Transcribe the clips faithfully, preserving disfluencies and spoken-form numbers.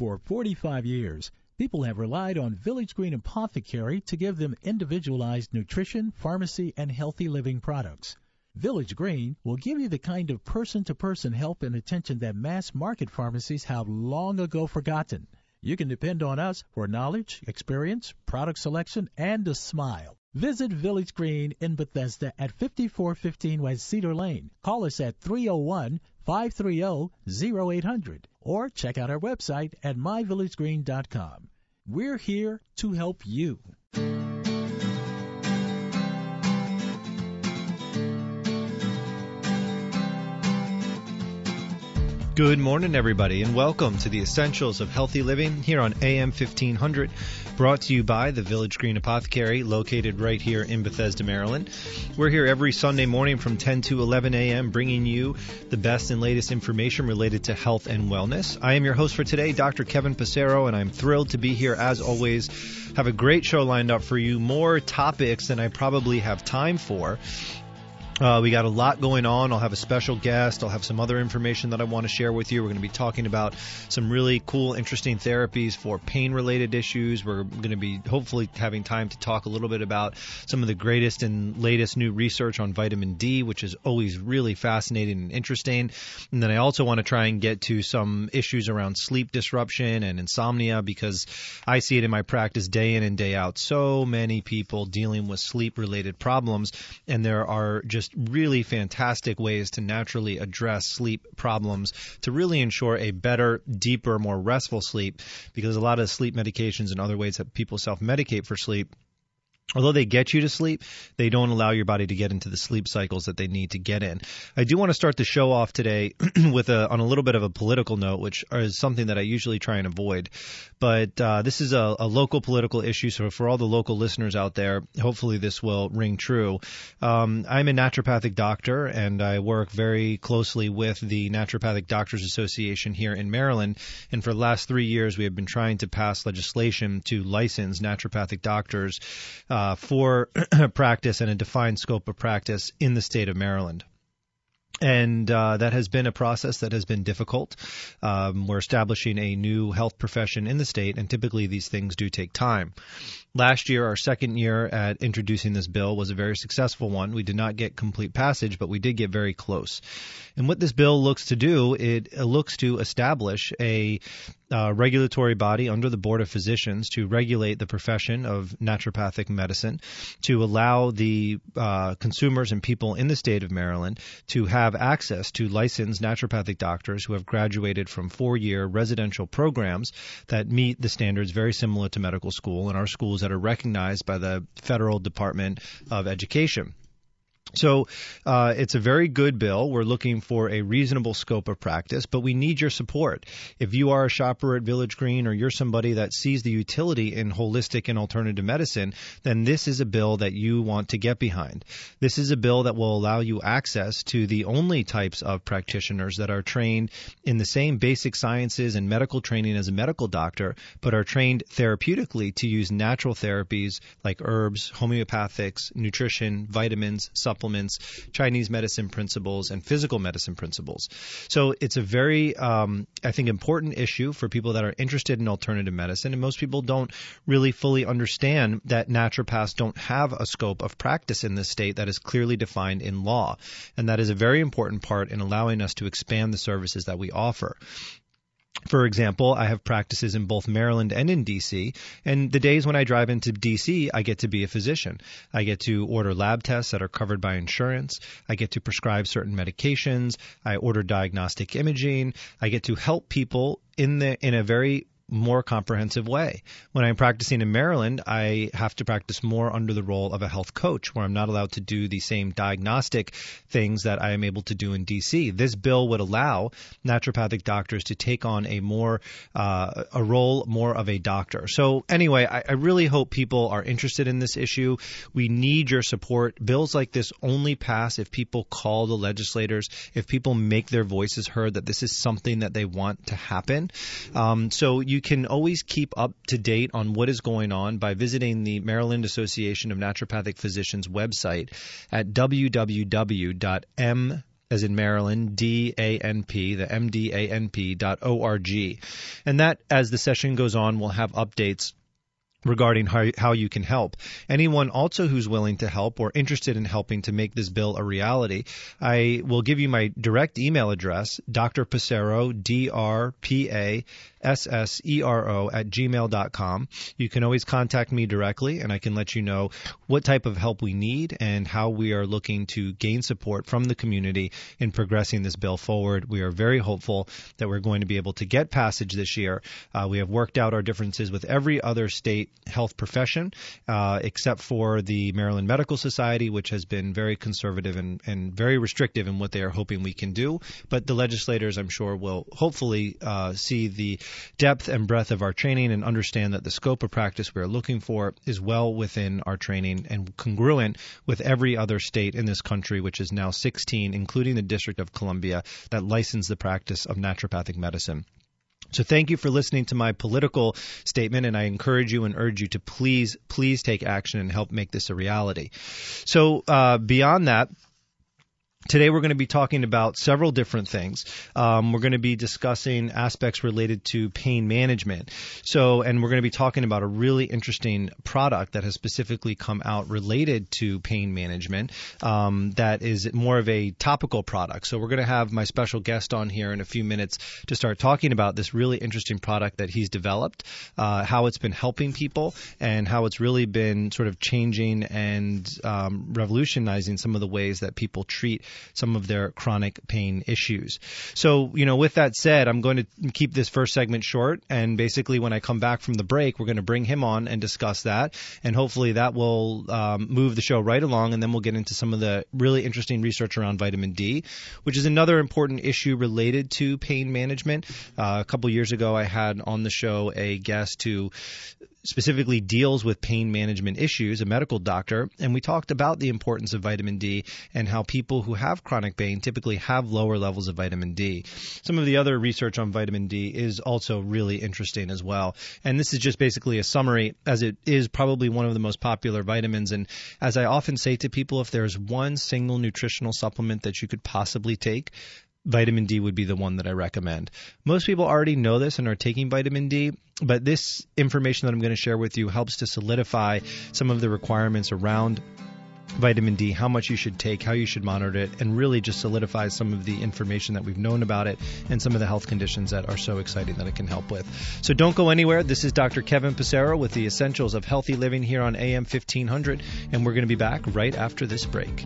For forty-five years, people have relied on Village Green Apothecary to give them individualized nutrition, pharmacy, and healthy living products. Village Green will give you the kind of person-to-person help and attention that mass-market pharmacies have long ago forgotten. You can depend on us for knowledge, experience, product selection, and a smile. Visit Village Green in Bethesda at fifty-four fifteen West Cedar Lane. Call us at three oh one, five three oh, oh eight hundred or check out our website at my village green dot com. We're here to help you. Good morning, everybody, and welcome to the Essentials of Healthy Living here on A M fifteen hundred, brought to you by the Village Green Apothecary, located right here in Bethesda, Maryland. We're here every Sunday morning from ten to eleven a.m., bringing you the best and latest information related to health and wellness. I am your host for today, Doctor Kevin Passero, and I'm thrilled to be here as always. Have a great show lined up for you, more topics than I probably have time for. Uh, we got a lot going on. I'll have a special guest. I'll have some other information that I want to share with you. We're going to be talking about some really cool, interesting therapies for pain-related issues. We're going to be hopefully having time to talk a little bit about some of the greatest and latest new research on vitamin D, which is always really fascinating and interesting. And then I also want to try and get to some issues around sleep disruption and insomnia, because I see it in my practice day in and day out. So many people dealing with sleep-related problems, and there are just really fantastic ways to naturally address sleep problems to really ensure a better, deeper, more restful sleep, because a lot of sleep medications and other ways that people self-medicate for sleep, although they get you to sleep, they don't allow your body to get into the sleep cycles that they need to get in. I do want to start the show off today with a, on a little bit of a political note, which is something that I usually try and avoid. But uh, this is a, a local political issue, so for all the local listeners out there, hopefully this will ring true. Um, I'm a naturopathic doctor, and I work very closely with the Naturopathic Doctors Association here in Maryland. And for the last three years, we have been trying to pass legislation to license naturopathic doctors uh, Uh, for practice and a defined scope of practice in the state of Maryland. And uh, that has been a process that has been difficult. Um, we're establishing a new health profession in the state, and typically these things do take time. Last year, our second year at introducing this bill was a very successful one. We did not get complete passage, but we did get very close. And what this bill looks to do, it, it looks to establish a uh, regulatory body under the Board of Physicians to regulate the profession of naturopathic medicine, to allow the uh, consumers and people in the state of Maryland to have access to licensed naturopathic doctors who have graduated from four-year residential programs that meet the standards very similar to medical school and our schools that are recognized by the Federal Department of Education. So uh, it's a very good bill. We're looking for a reasonable scope of practice, but we need your support. If you are a shopper at Village Green, or you're somebody that sees the utility in holistic and alternative medicine, then this is a bill that you want to get behind. This is a bill that will allow you access to the only types of practitioners that are trained in the same basic sciences and medical training as a medical doctor, but are trained therapeutically to use natural therapies like herbs, homeopathics, nutrition, vitamins, supplements, supplements, Chinese medicine principles, and physical medicine principles. So it's a very, um, I think, important issue for people that are interested in alternative medicine. And most people don't really fully understand that naturopaths don't have a scope of practice in this state that is clearly defined in law. And that is a very important part in allowing us to expand the services that we offer. For example, I have practices in both Maryland and in D C, and the days when I drive into D C, I get to be a physician. I get to order lab tests that are covered by insurance. I get to prescribe certain medications. I order diagnostic imaging. I get to help people in the in a very more comprehensive way. When I'm practicing in Maryland, I have to practice more under the role of a health coach, where I'm not allowed to do the same diagnostic things that I am able to do in D C. This bill would allow naturopathic doctors to take on a more uh, a role more of a doctor. So anyway, I, I really hope people are interested in this issue. We need your support. Bills like this only pass if people call the legislators, if people make their voices heard that this is something that they want to happen. Um, so you can always keep up to date on what is going on by visiting the Maryland Association of Naturopathic Physicians website at w w w dot m as in Maryland, D A N P, the M D A N P dot O R G. And that, as the session goes on, will have updates regarding how, how you can help. Anyone also who's willing to help or interested in helping to make this bill a reality, I will give you my direct email address, D R Passero, D R P A S S E R O at gmail dot com. You can always contact me directly, and I can let you know what type of help we need and how we are looking to gain support from the community in progressing this bill forward. We are very hopeful that we're going to be able to get passage this year. Uh, we have worked out our differences with every other state health profession, uh, except for the Maryland Medical Society, which has been very conservative and, and very restrictive in what they are hoping we can do. But the legislators, I'm sure, will hopefully uh, see the depth and breadth of our training and understand that the scope of practice we are looking for is well within our training and congruent with every other state in this country, which is now sixteen, including the District of Columbia, that license the practice of naturopathic medicine. So thank you for listening to my political statement, and I encourage you and urge you to please, please take action and help make this a reality. So uh, beyond that, today we're going to be talking about several different things. Um, we're going to be discussing aspects related to pain management. So, and we're going to be talking about a really interesting product that has specifically come out related to pain management um, that is more of a topical product. So we're going to have my special guest on here in a few minutes to start talking about this really interesting product that he's developed, uh, how it's been helping people, and how it's really been sort of changing and um, revolutionizing some of the ways that people treat some of their chronic pain issues. So, you know, with that said, I'm going to keep this first segment short, and basically when I come back from the break, we're going to bring him on and discuss that, and hopefully that will um, move the show right along, and then we'll get into some of the really interesting research around vitamin D, which is another important issue related to pain management. Uh, a couple years ago, I had on the show a guest who specifically deals with pain management issues, a medical doctor, and we talked about the importance of vitamin D and how people who have chronic pain typically have lower levels of vitamin D. Some of the other research on vitamin D is also really interesting as well. And this is just basically a summary, as it is probably one of the most popular vitamins. And as I often say to people, if there's one single nutritional supplement that you could possibly take, vitamin D would be the one that I recommend. Most people already know this and are taking vitamin D, but this information that I'm going to share with you helps to solidify some of the requirements around vitamin D, how much you should take, how you should monitor it, and really just solidifies some of the information that we've known about it and some of the health conditions that are so exciting that it can help with. So don't go anywhere. This is Doctor Kevin Passero with the Essentials of Healthy Living here on A M fifteen hundred, and we're going to be back right after this break.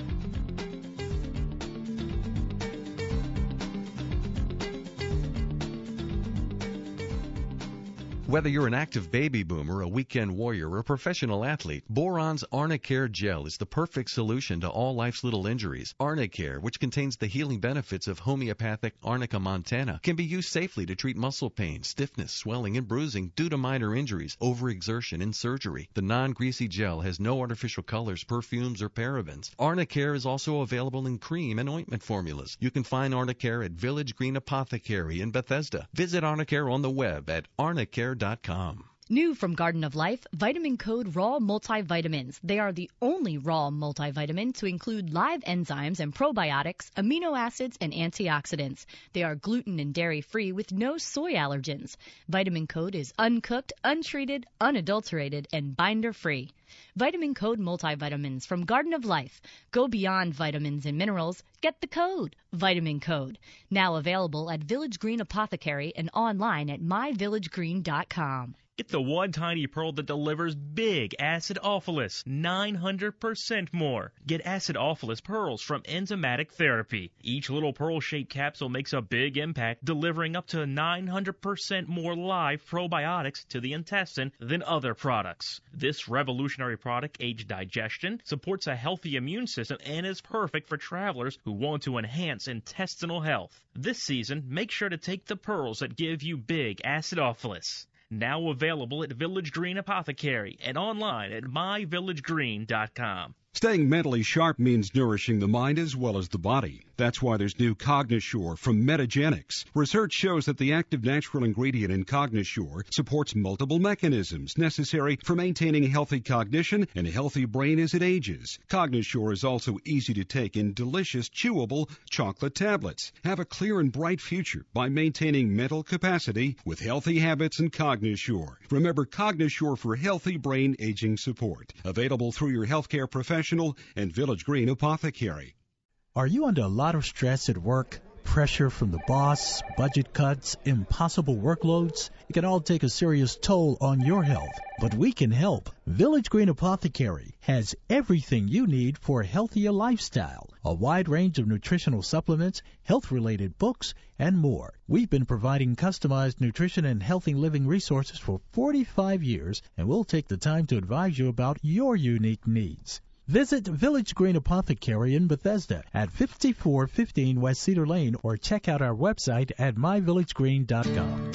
Whether you're an active baby boomer, a weekend warrior, or a professional athlete, Boron's Arnicare Gel is the perfect solution to all life's little injuries. Arnicare, which contains the healing benefits of homeopathic Arnica montana, can be used safely to treat muscle pain, stiffness, swelling, and bruising due to minor injuries, overexertion, and surgery. The non-greasy gel has no artificial colors, perfumes, or parabens. Arnicare is also available in cream and ointment formulas. You can find Arnicare at Village Green Apothecary in Bethesda. Visit Arnicare on the web at arnicare dot com. New from Garden of Life, Vitamin Code Raw Multivitamins. They are the only raw multivitamin to include live enzymes and probiotics, amino acids, and antioxidants. They are gluten and dairy-free with no soy allergens. Vitamin Code is uncooked, untreated, unadulterated, and binder-free. Vitamin Code Multivitamins from Garden of Life. Go beyond vitamins and minerals. Get the code, Vitamin Code. Now available at Village Green Apothecary and online at my village green dot com. Get the one tiny pearl that delivers big acidophilus, nine hundred percent more. Get acidophilus pearls from Enzymatic Therapy. Each little pearl-shaped capsule makes a big impact, delivering up to nine hundred percent more live probiotics to the intestine than other products. This revolutionary product aids digestion, supports a healthy immune system, and is perfect for travelers who want to enhance intestinal health. This season, make sure to take the pearls that give you big acidophilus. Now available at Village Green Apothecary and online at my village green dot com. Staying mentally sharp means nourishing the mind as well as the body. That's why there's new Cognosure from Metagenics. Research shows that the active natural ingredient in Cognosure supports multiple mechanisms necessary for maintaining healthy cognition and a healthy brain as it ages. Cognosure is also easy to take in delicious, chewable chocolate tablets. Have a clear and bright future by maintaining mental capacity with healthy habits and Cognosure. Remember, Cognosure for healthy brain aging support. Available through your healthcare professional and Village Green Apothecary. Are you under a lot of stress at work? Pressure from the boss, budget cuts, impossible workloads? It can all take a serious toll on your health, but we can help. Village Green Apothecary has everything you need for a healthier lifestyle, a wide range of nutritional supplements, health-related books, and more. We've been providing customized nutrition and healthy living resources for forty-five years, and we'll take the time to advise you about your unique needs. Visit Village Green Apothecary in Bethesda at fifty-four fifteen West Cedar Lane or check out our website at my village green dot com.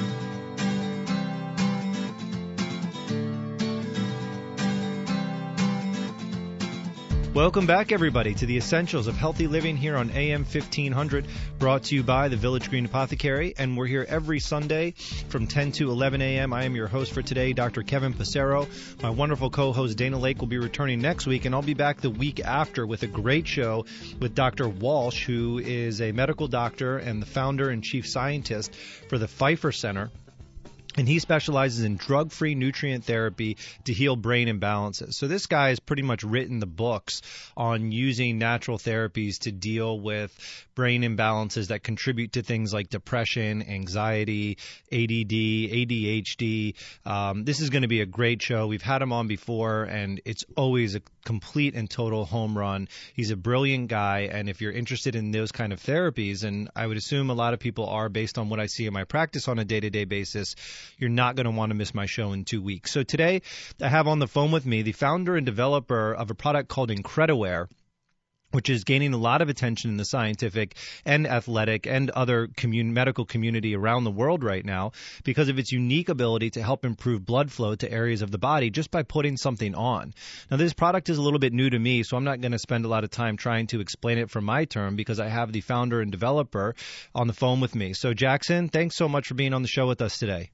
Welcome back, everybody, to the Essentials of Healthy Living here on A M fifteen hundred, brought to you by the Village Green Apothecary, and we're here every Sunday from ten to eleven a.m. I am your host for today, Doctor Kevin Passero. My wonderful co-host Dana Lake will be returning next week, and I'll be back the week after with a great show with Doctor Walsh, who is a medical doctor and the founder and chief scientist for the Pfeiffer Center. And he specializes in drug-free nutrient therapy to heal brain imbalances. So this guy has pretty much written the books on using natural therapies to deal with brain imbalances that contribute to things like depression, anxiety, A D D, A D H D. Um, this is going to be a great show. We've had him on before, and it's always a complete and total home run. He's a brilliant guy, and if you're interested in those kind of therapies, and I would assume a lot of people are based on what I see in my practice on a day-to-day basis, you're not going to want to miss my show in two weeks. So today I have on the phone with me the founder and developer of a product called Incrediware, which is gaining a lot of attention in the scientific and athletic and other commun- medical community around the world right now because of its unique ability to help improve blood flow to areas of the body just by putting something on. Now, this product is a little bit new to me, so I'm not going to spend a lot of time trying to explain it from my term because I have the founder and developer on the phone with me. So, Jackson, thanks so much for being on the show with us today.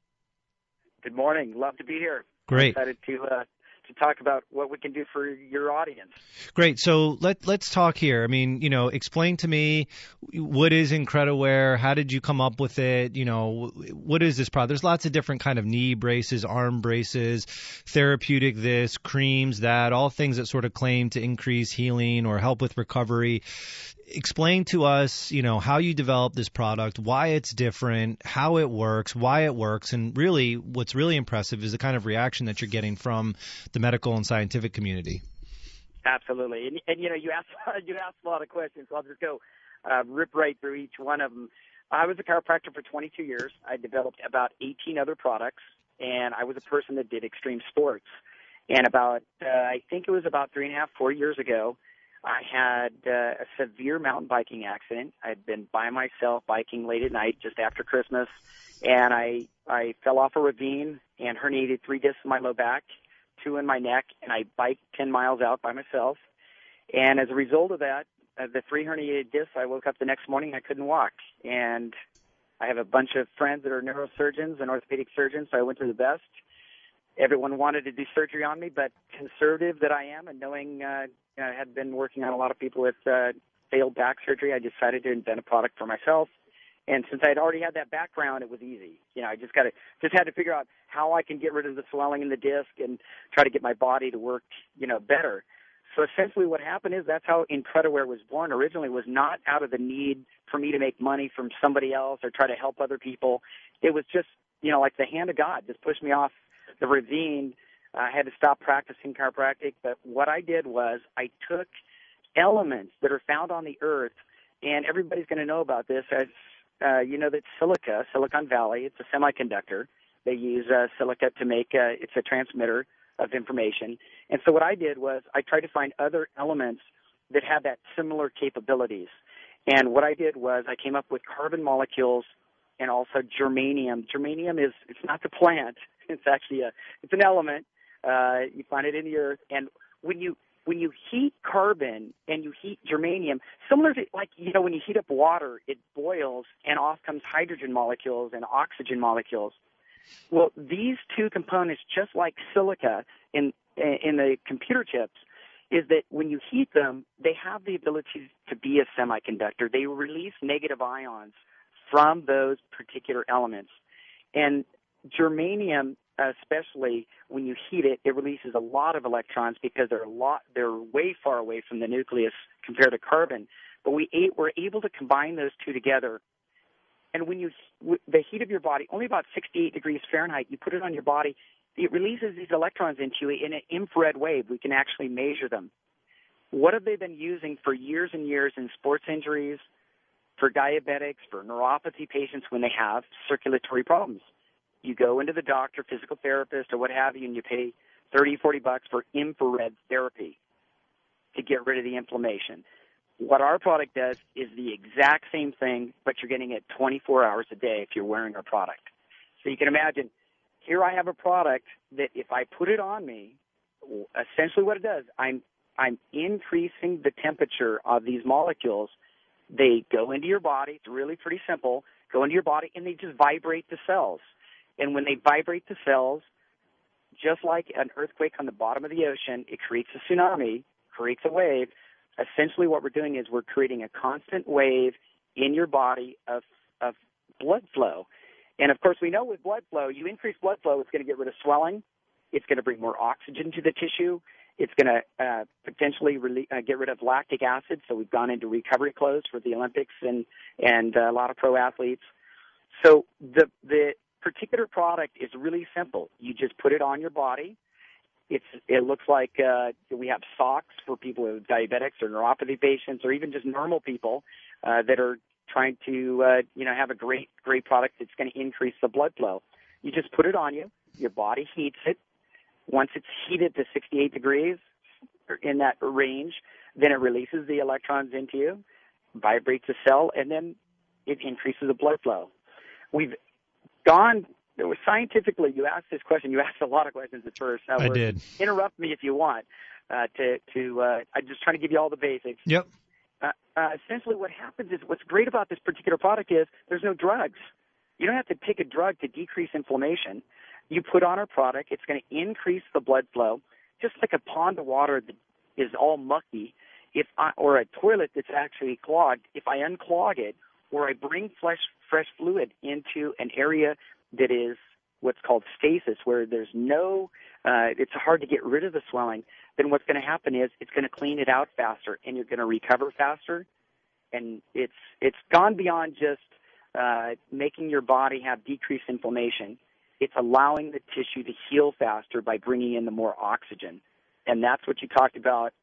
Good morning. Love to be here. Great. I'm excited to uh, to talk about what we can do for your audience. Great. So let let's talk here. I mean, you know, explain to me what is Incrediware? How did you come up with it? You know, what is this product? There's lots of different kind of knee braces, arm braces, therapeutic this, creams that, all things that sort of claim to increase healing or help with recovery. Explain to us, you know, how you developed this product, why it's different, how it works, why it works, and really what's really impressive is the kind of reaction that you're getting from the medical and scientific community. Absolutely. And, and you know, you asked, you asked a lot of questions, so I'll just go uh, rip right through each one of them. I was a chiropractor for twenty-two years. I developed about eighteen other products, and I was a person that did extreme sports. And about, uh, I think it was about three and a half, four years ago, I had uh, a severe mountain biking accident. I'd been by myself biking late at night just after Christmas, and I I fell off a ravine and herniated three discs in my low back, two in my neck, and I biked ten miles out by myself. And as a result of that, uh, the three herniated discs, I woke up the next morning, I couldn't walk. And I have a bunch of friends that are neurosurgeons and orthopedic surgeons, so I went to the best. Everyone wanted to do surgery on me, but conservative that I am and knowing uh, I had been working on a lot of people with uh, failed back surgery, I decided to invent a product for myself. And since I had already had that background, it was easy. You know, I just got to just had to figure out how I can get rid of the swelling in the disc and try to get my body to work, you know, better. So essentially what happened is that's how Incrediware was born. Originally was not out of the need for me to make money from somebody else or try to help other people. It was just, you know, like the hand of God just pushed me off the ravine. I had to stop practicing chiropractic, but what I did was I took elements that are found on the earth, and everybody's going to know about this as, uh, you know, that silica, Silicon Valley, it's a semiconductor. They use uh, silica to make, uh, it's a transmitter of information. And so what I did was I tried to find other elements that have that similar capabilities. And what I did was I came up with carbon molecules and also germanium. Germanium is, it's not the plant. It's actually a, it's an element. Uh, you find it in the earth. And when you, when you heat carbon and you heat germanium, similar to, like, you know, when you heat up water, it boils and off comes hydrogen molecules and oxygen molecules. Well, these two components, just like silica in in the computer chips, is that when you heat them, they have the ability to be a semiconductor. They release negative ions from those particular elements. And germanium, especially when you heat it, it releases a lot of electrons because they're a lot they're way far away from the nucleus compared to carbon. But we were able to combine those two together. And when you the heat of your body, only about sixty-eight degrees Fahrenheit, you put it on your body, it releases these electrons into you in an infrared wave. We can actually measure them. What have they been using for years and years in sports injuries, for diabetics, for neuropathy patients when they have circulatory problems? You go into the doctor, physical therapist, or what have you, and you pay thirty, forty bucks for infrared therapy to get rid of the inflammation. What our product does is the exact same thing, but you're getting it twenty-four hours a day if you're wearing our product. So you can imagine, here I have a product that if I put it on me, essentially what it does, I'm I'm increasing the temperature of these molecules. They go into your body. It's really pretty simple. Go into your body, and they just vibrate the cells. And when they vibrate the cells, just like an earthquake on the bottom of the ocean, it creates a tsunami, creates a wave. Essentially what we're doing is we're creating a constant wave in your body of, of blood flow. And, of course, we know with blood flow, you increase blood flow, it's going to get rid of swelling. It's going to bring more oxygen to the tissue. It's going to uh, potentially rele- uh, get rid of lactic acid. So we've gone into recovery clothes for the Olympics and, and uh, a lot of pro athletes. So the the particular product is really simple. You just put it on your body. It's, it looks like uh, we have socks for people with diabetics or neuropathy patients or even just normal people uh, that are trying to, uh, you know, have a great, great product that's going to increase the blood flow. You just put it on you. Your body heats it. Once it's heated to sixty-eight degrees or in that range, then it releases the electrons into you, vibrates the cell, and then it increases the blood flow. We've gone scientifically. You asked this question. You asked a lot of questions at first. I did. Interrupt me if you want. Uh, to to uh, I'm just trying to give you all the basics. Yep. Uh, uh, essentially, what happens is what's great about this particular product is there's no drugs. You don't have to take a drug to decrease inflammation. You put on our product, it's going to increase the blood flow, just like a pond of water that is all mucky, if I, or a toilet that's actually clogged. If I unclog it, or I bring fresh fresh fluid into an area that is what's called stasis, where there's no, uh, it's hard to get rid of the swelling, then what's going to happen is it's going to clean it out faster, and you're going to recover faster. And it's it's gone beyond just uh, making your body have decreased inflammation. It's allowing the tissue to heal faster by bringing in the more oxygen. And that's what you talked about,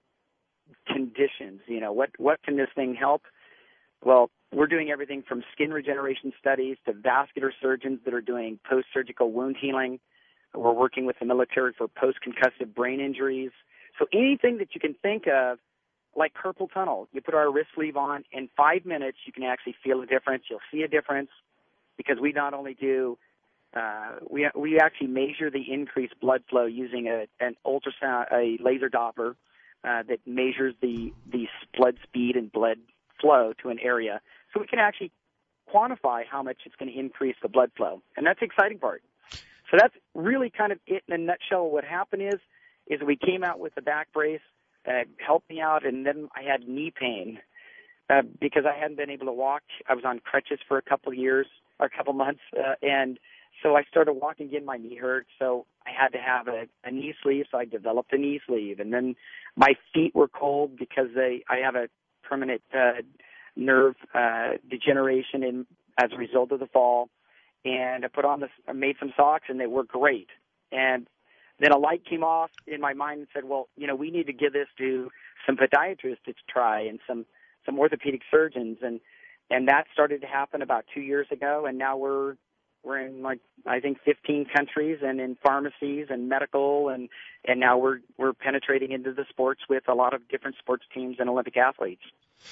conditions. You know, what, what can this thing help? Well, we're doing everything from skin regeneration studies to vascular surgeons that are doing post-surgical wound healing. We're working with the military for post-concussive brain injuries. So anything that you can think of, like carpal tunnel, you put our wrist sleeve on, in five minutes you can actually feel a difference. You'll see a difference because we not only do Uh, we we actually measure the increased blood flow using a an ultrasound, a laser Doppler uh, that measures the the blood speed and blood flow to an area, so we can actually quantify how much it's going to increase the blood flow, and that's the exciting part. So that's really kind of it in a nutshell. What happened is is we came out with the back brace, uh, helped me out, and then I had knee pain uh, because I hadn't been able to walk. I was on crutches for a couple of years or a couple months, uh, and So I started walking again, my knee hurt, so I had to have a, a knee sleeve, so I developed a knee sleeve. And then my feet were cold because they, I have a permanent uh, nerve uh, degeneration in, as a result of the fall. And I put on this, I made some socks, and they were great. And then a light came off in my mind and said, well, you know, we need to give this to some podiatrists to try and some, some orthopedic surgeons. And, and that started to happen about two years ago, and now we're We're in like I think fifteen countries and in pharmacies and medical and and now we're we're penetrating into the sports with a lot of different sports teams and Olympic athletes.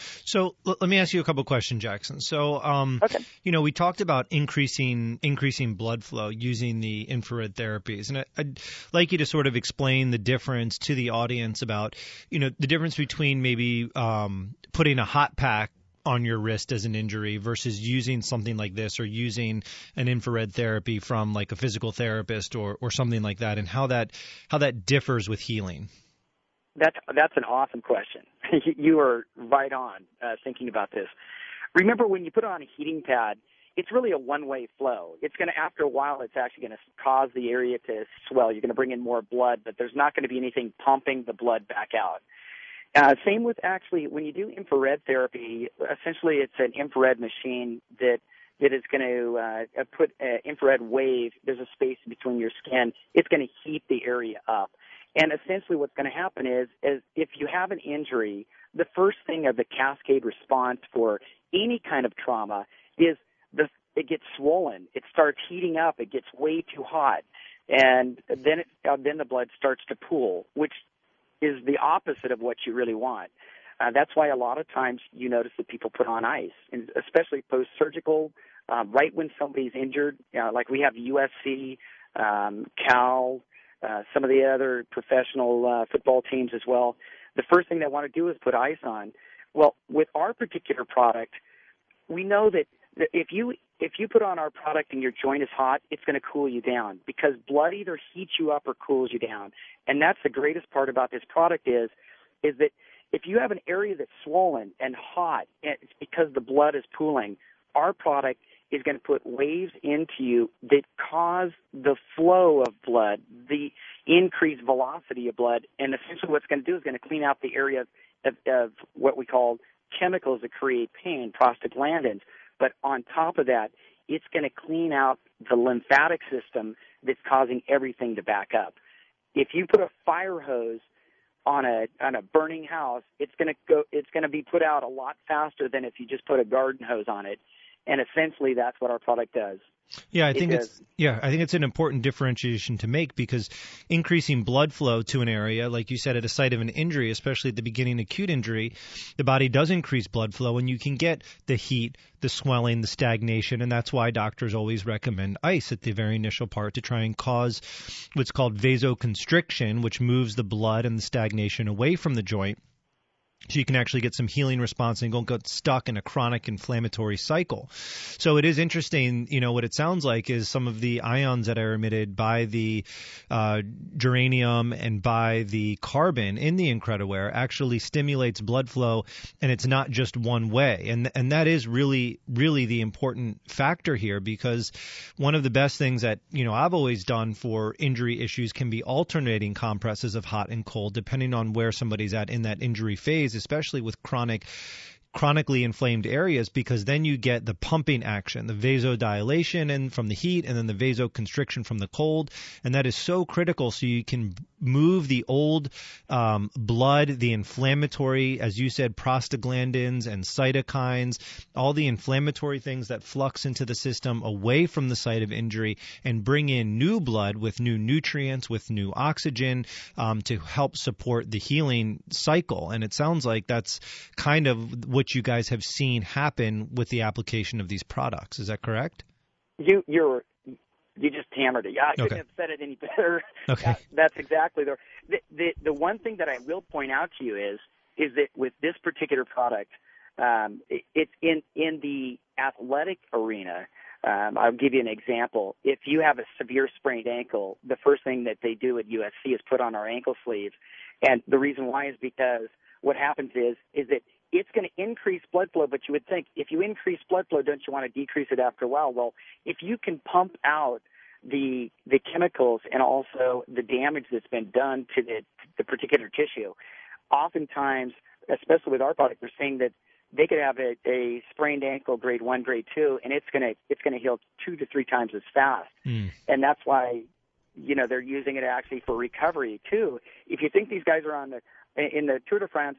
So l- let me ask you a couple questions, Jackson. So, um, okay. you know, we talked about increasing increasing blood flow using the infrared therapies, and I, I'd like you to sort of explain the difference to the audience about, you know, the difference between maybe um, putting a hot pack on your wrist as an injury versus using something like this or using an infrared therapy from like a physical therapist or, or something like that, and how that how that differs with healing. That's that's an awesome question. You are right on uh, thinking about this. Remember, when you put on a heating pad, it's really a one-way flow. It's going to, after a while, it's actually going to cause the area to swell. You're going to bring in more blood, but there's not going to be anything pumping the blood back out. Uh, same with actually when you do infrared therapy. Essentially, it's an infrared machine that that is going to uh, put an infrared wave. There's a space between your skin. It's going to heat the area up. And essentially what's going to happen is, is if you have an injury, the first thing of the cascade response for any kind of trauma is the, it gets swollen. It starts heating up. It gets way too hot. And then, it, uh, then the blood starts to pool, which is the opposite of what you really want. Uh, that's why a lot of times you notice that people put on ice, and especially post-surgical, uh, right when somebody's injured, uh, like we have U S C, um, Cal, Uh, some of the other professional uh, football teams as well. The first thing they want to do is put ice on. Well, with our particular product, we know that if you if you put on our product and your joint is hot, it's going to cool you down because blood either heats you up or cools you down. And that's the greatest part about this product is is that if you have an area that's swollen and hot, and it's because the blood is pooling, our product is going to put waves into you that cause the flow of blood, the increased velocity of blood, and essentially what's going to do is going to clean out the area of, of what we call chemicals that create pain, prostaglandins. But on top of that, it's going to clean out the lymphatic system that's causing everything to back up. If you put a fire hose on a on a burning house, it's going to go. It's going to be put out a lot faster than if you just put a garden hose on it. And essentially, that's what our product does. Yeah, I think it it's yeah, I think it's an important differentiation to make because increasing blood flow to an area, like you said, at a site of an injury, especially at the beginning acute injury, the body does increase blood flow, and you can get the heat, the swelling, the stagnation, and that's why doctors always recommend ice at the very initial part to try and cause what's called vasoconstriction, which moves the blood and the stagnation away from the joint. So you can actually get some healing response and don't get stuck in a chronic inflammatory cycle. So it is interesting, you know, what it sounds like is some of the ions that are emitted by the uh, geranium and by the carbon in the Incrediwear actually stimulates blood flow, and it's not just one way. And and that is really, really the important factor here, because one of the best things that, you know, I've always done for injury issues can be alternating compresses of hot and cold, depending on where somebody's at in that injury phase, especially with chronic chronically inflamed areas, because then you get the pumping action, the vasodilation and from the heat, and then the vasoconstriction from the cold, and that is so critical so you can move the old um, blood, the inflammatory, as you said, prostaglandins and cytokines, all the inflammatory things that flux into the system away from the site of injury, and bring in new blood with new nutrients, with new oxygen um, to help support the healing cycle. And it sounds like that's kind of what you guys have seen happen with the application of these products. Is that correct? You you're you just hammered it. I couldn't Okay. have said it any better. Okay. That, that's exactly the, the the the one thing that I will point out to you is is that with this particular product, um, it, it's in in the athletic arena. Um, I'll give you an example. If you have a severe sprained ankle, the first thing that they do at U S C is put on our ankle sleeves, and the reason why is because what happens is is that it's going to increase blood flow, but you would think if you increase blood flow, don't you want to decrease it after a while? Well, if you can pump out the the chemicals and also the damage that's been done to the, the particular tissue, oftentimes, especially with our product, they're saying that they could have a, a sprained ankle grade one, grade two, and it's going to it's going to heal two to three times as fast. Mm. And that's why, you know, they're using it actually for recovery too. If you think these guys are on the in the Tour de France,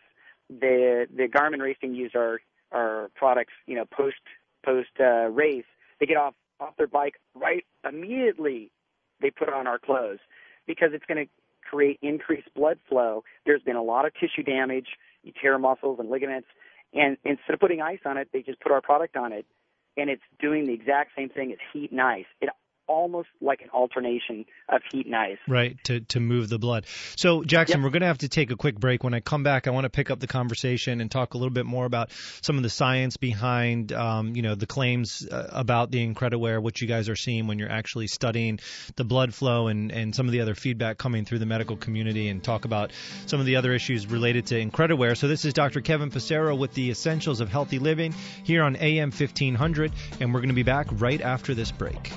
the the Garmin Racing use our our products, you know, post post uh, race. They get off off their bike, right immediately they put on our clothes because it's going to create increased blood flow. There's been a lot of tissue damage. You tear muscles and ligaments. And instead of putting ice on it, they just put our product on it, and it's doing the exact same thing as heat and ice. It almost like an alternation of heat and ice. Right, to to move the blood. So, Jackson, Yep. we're going to have to take a quick break. When I come back, I want to pick up the conversation and talk a little bit more about some of the science behind, um, you know, the claims uh, about the IncrediWear, what you guys are seeing when you're actually studying the blood flow and, and some of the other feedback coming through the medical community, and talk about some of the other issues related to IncrediWear. So this is Doctor Kevin Passero with the Essentials of Healthy Living here on A M fifteen hundred, and we're going to be back right after this break.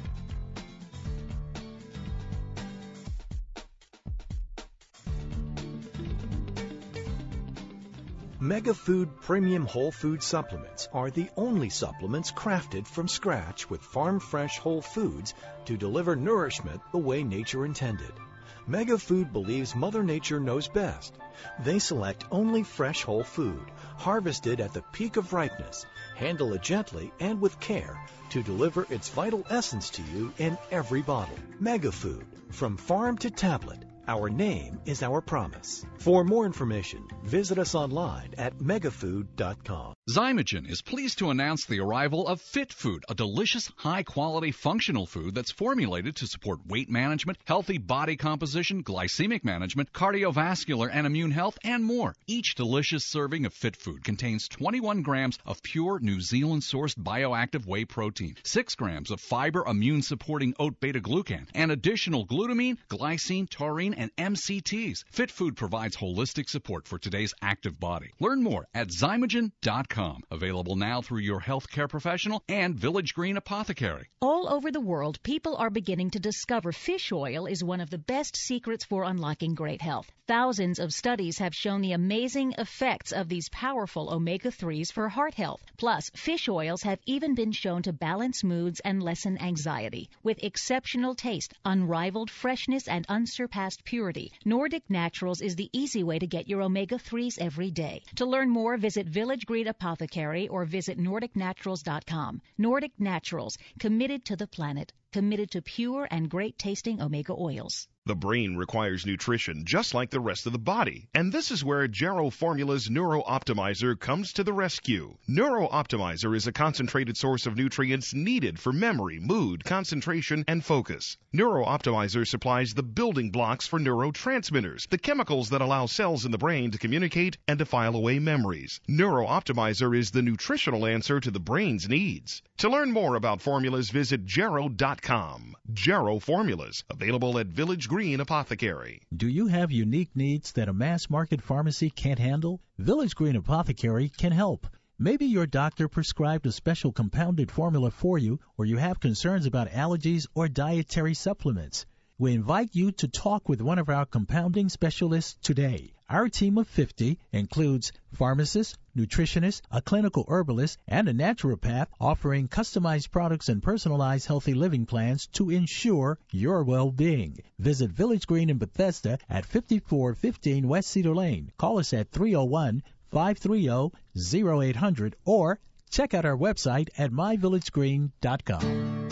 MegaFood Premium Whole Food Supplements are the only supplements crafted from scratch with farm-fresh whole foods to deliver nourishment the way nature intended. MegaFood believes Mother Nature knows best. They select only fresh whole food, harvested at the peak of ripeness, handle it gently and with care to deliver its vital essence to you in every bottle. MegaFood, from farm to tablet. Our name is our promise. For more information, visit us online at megafood dot com. Zymogen is pleased to announce the arrival of Fit Food, a delicious, high-quality, functional food that's formulated to support weight management, healthy body composition, glycemic management, cardiovascular and immune health, and more. Each delicious serving of Fit Food contains twenty-one grams of pure New Zealand-sourced bioactive whey protein, six grams of fiber immune-supporting oat beta-glucan, and additional glutamine, glycine, taurine, and M C Ts. Fit Food provides holistic support for today's active body. Learn more at zymogen dot com. Available now through your healthcare professional and Village Green Apothecary. All over the world, people are beginning to discover fish oil is one of the best secrets for unlocking great health. Thousands of studies have shown the amazing effects of these powerful omega threes for heart health. Plus, fish oils have even been shown to balance moods and lessen anxiety. With exceptional taste, unrivaled freshness, and unsurpassed purity, Nordic Naturals is the easy way to get your omega threes every day. To learn more, visit Village Green Apothecary or visit nordic naturals dot com. Nordic Naturals, committed to the planet, committed to pure and great-tasting omega oils. The brain requires nutrition just like the rest of the body, and this is where Jarrow Formula's Neuro Optimizer comes to the rescue. Neuro Optimizer is a concentrated source of nutrients needed for memory, mood, concentration, and focus. Neuro Optimizer supplies the building blocks for neurotransmitters, the chemicals that allow cells in the brain to communicate and to file away memories. Neuro Optimizer is the nutritional answer to the brain's needs. To learn more about formulas, visit jarrow dot com. Jarrow Formulas, available at Village Green Apothecary. Do you have unique needs that a mass market pharmacy can't handle? Village Green Apothecary can help. Maybe your doctor prescribed a special compounded formula for you, or you have concerns about allergies or dietary supplements. We invite you to talk with one of our compounding specialists today. Our team of fifty includes pharmacists, nutritionists, a clinical herbalist, and a naturopath offering customized products and personalized healthy living plans to ensure your well-being. Visit Village Green in Bethesda at fifty-four fifteen West Cedar Lane. Call us at three oh one, five three oh, oh eight hundred or check out our website at my village green dot com.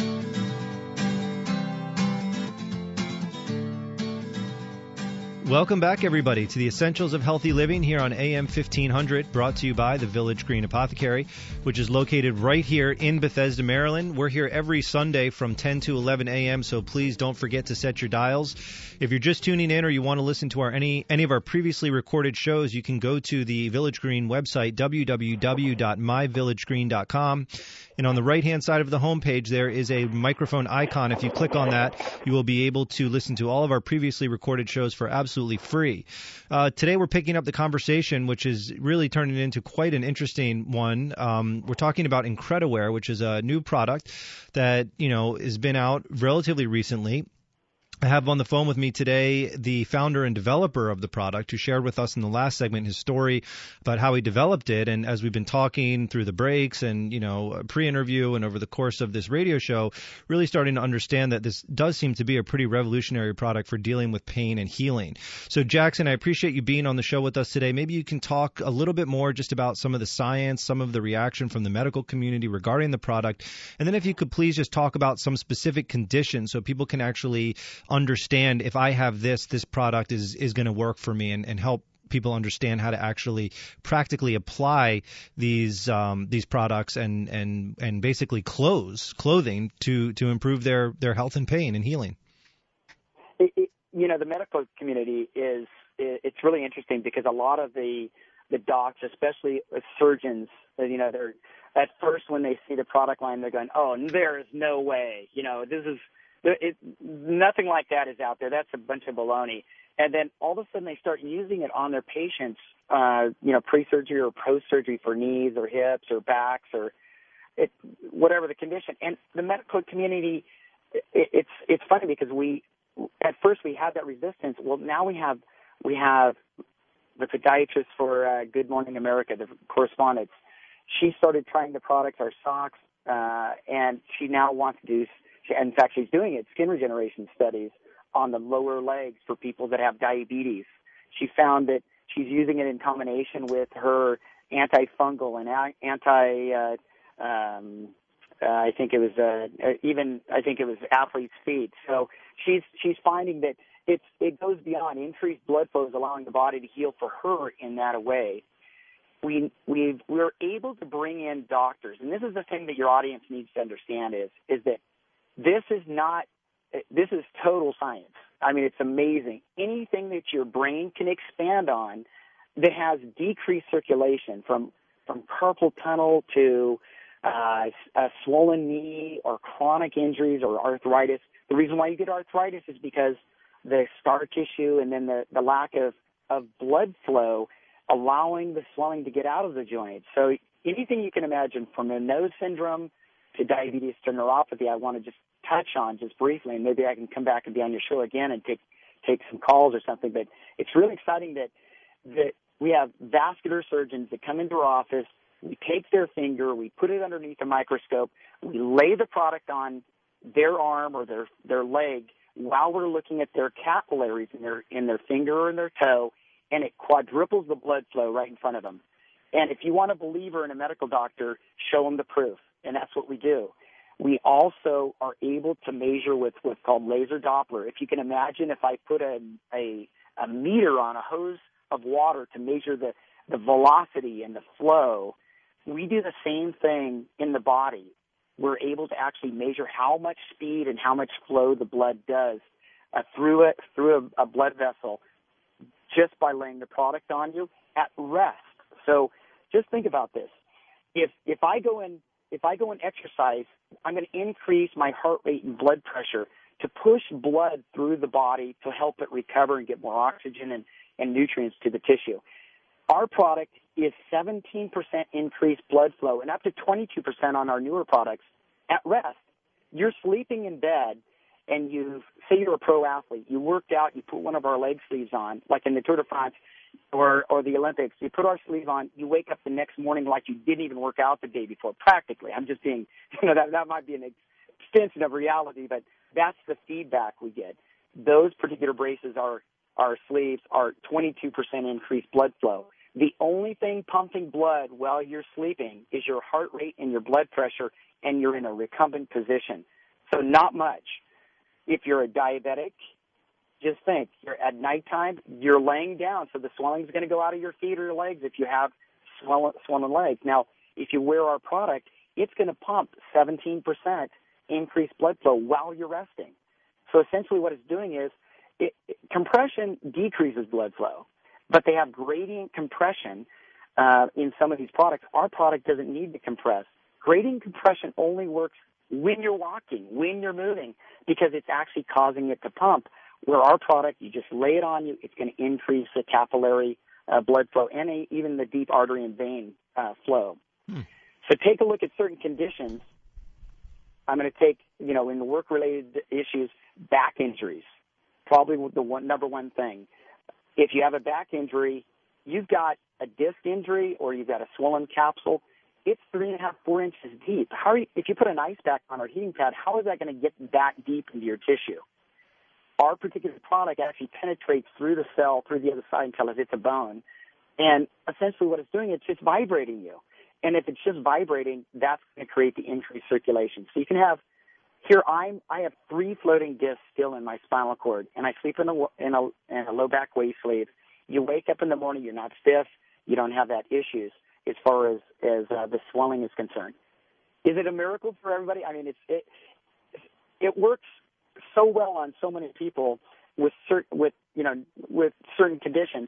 Welcome back, everybody, to the Essentials of Healthy Living here on A M fifteen hundred, brought to you by the Village Green Apothecary, which is located right here in Bethesda, Maryland. We're here every Sunday from ten to eleven a.m., so please don't forget to set your dials. If you're just tuning in or you want to listen to our any any of our previously recorded shows, you can go to the Village Green website, w w w dot my village green dot com. And on the right-hand side of the homepage, there is a microphone icon. If you click on that, you will be able to listen to all of our previously recorded shows for absolutely free. Uh, today, we're picking up the conversation, which is really turning into quite an interesting one. Um, we're talking about IncrediWear, which is a new product that, you know, has been out relatively recently. I have on the phone with me today the founder and developer of the product who shared with us in the last segment his story about how he developed it. And as we've been talking through the breaks and, you know, pre-interview and over the course of this radio show, really starting to understand that this does seem to be a pretty revolutionary product for dealing with pain and healing. So, Jackson, I appreciate you being on the show with us today. Maybe you can talk a little bit more just about some of the science, some of the reaction from the medical community regarding the product. And then if you could please just talk about some specific conditions so people can actually understand if I have this, this product is, is going to work for me, and, and help people understand how to actually practically apply these um, these products and, and, and basically clothes, clothing to, to improve their, their health and pain and healing. It, it, you know, the medical community is, it, it's really interesting because a lot of the, the docs, especially surgeons, you know, they're at first when they see the product line, they're going, oh, there is no way, you know, this is, It, nothing like that is out there. That's a bunch of baloney. And then all of a sudden they start using it on their patients, uh, you know, pre-surgery or post-surgery for knees or hips or backs or it, whatever the condition. And the medical community, it, it's it's funny because we at first we had that resistance. Well, now we have we have the podiatrist for uh, Good Morning America, the correspondent. She started trying the products, our socks, uh, and she now wants to do. In fact, she's doing it, skin regeneration studies on the lower legs for people that have diabetes. She found that she's using it in combination with her antifungal and anti, uh, um, uh, I think it was uh, even, I think it was athlete's feet. So she's she's finding that it's it goes beyond increased blood flow is allowing the body to heal for her in that way. We we've we're able to bring in doctors, and this is the thing that your audience needs to understand is is that This is not, this is total science. I mean, it's amazing. Anything that your brain can expand on that has decreased circulation from, from carpal tunnel to uh, a swollen knee or chronic injuries or arthritis. The reason why you get arthritis is because the scar tissue and then the, the lack of, of blood flow allowing the swelling to get out of the joint. So anything you can imagine from a nose syndrome to diabetes to neuropathy, I want to just touch on just briefly, and maybe I can come back and be on your show again and take take some calls or something. But it's really exciting that that we have vascular surgeons that come into our office. We take their finger, we put it underneath a microscope, we lay the product on their arm or their their leg while we're looking at their capillaries in their in their finger or in their toe, and it quadruples the blood flow right in front of them. And if you want a believer in a medical doctor, show them the proof. And that's what we do. We also are able to measure with what's called laser Doppler. If you can imagine if I put a, a, a meter on a hose of water to measure the, the velocity and the flow, we do the same thing in the body. We're able to actually measure how much speed and how much flow the blood does uh, through, a, through a, a blood vessel just by laying the product on you at rest. So just think about this. If if I go in If I go and exercise, I'm going to increase my heart rate and blood pressure to push blood through the body to help it recover and get more oxygen and, and nutrients to the tissue. Our product is seventeen percent increased blood flow and up to twenty-two percent on our newer products at rest. You're sleeping in bed and you say you're a pro athlete. You worked out, you put one of our leg sleeves on, like in the Tour de France or, or the Olympics. You put our sleeve on, you wake up the next morning like you didn't even work out the day before, practically. I'm just being, you know, that, that might be an extension of reality, but that's the feedback we get. Those particular braces are, our sleeves are twenty-two percent increased blood flow. The only thing pumping blood while you're sleeping is your heart rate and your blood pressure, and you're in a recumbent position. So not much. If you're a diabetic, just think, you're at nighttime, you're laying down, so the swelling's going to go out of your feet or your legs if you have swollen, swollen legs. Now, if you wear our product, it's going to pump seventeen percent increased blood flow while you're resting. So essentially what it's doing is it, it, compression decreases blood flow, but they have gradient compression uh, in some of these products. Our product doesn't need to compress. Gradient compression only works when you're walking, when you're moving, because it's actually causing it to pump. Where our product, you just lay it on you, it's going to increase the capillary uh, blood flow and a, even the deep artery and vein uh, flow. Hmm. So take a look at certain conditions. I'm going to take, you know, in the work-related issues, back injuries. probably the one, number one thing. If you have a back injury, you've got a disc injury or you've got a swollen capsule, it's three and a half, four inches deep. How are you, if you put an ice pack on or heating pad, how is that going to get that deep into your tissue? Our particular product actually penetrates through the cell, through the other side until it hits a bone. And essentially what it's doing, it's just vibrating you. And if it's just vibrating, that's going to create the increased circulation. So you can have, here I'm, I have three floating discs still in my spinal cord, and I sleep in a, in a, in a low back waist sleeve. You wake up in the morning, you're not stiff, you don't have that issues as far as, as uh, the swelling is concerned. Is it a miracle for everybody? I mean, it's, it, it works so well on so many people with certain, with, you know, with certain conditions.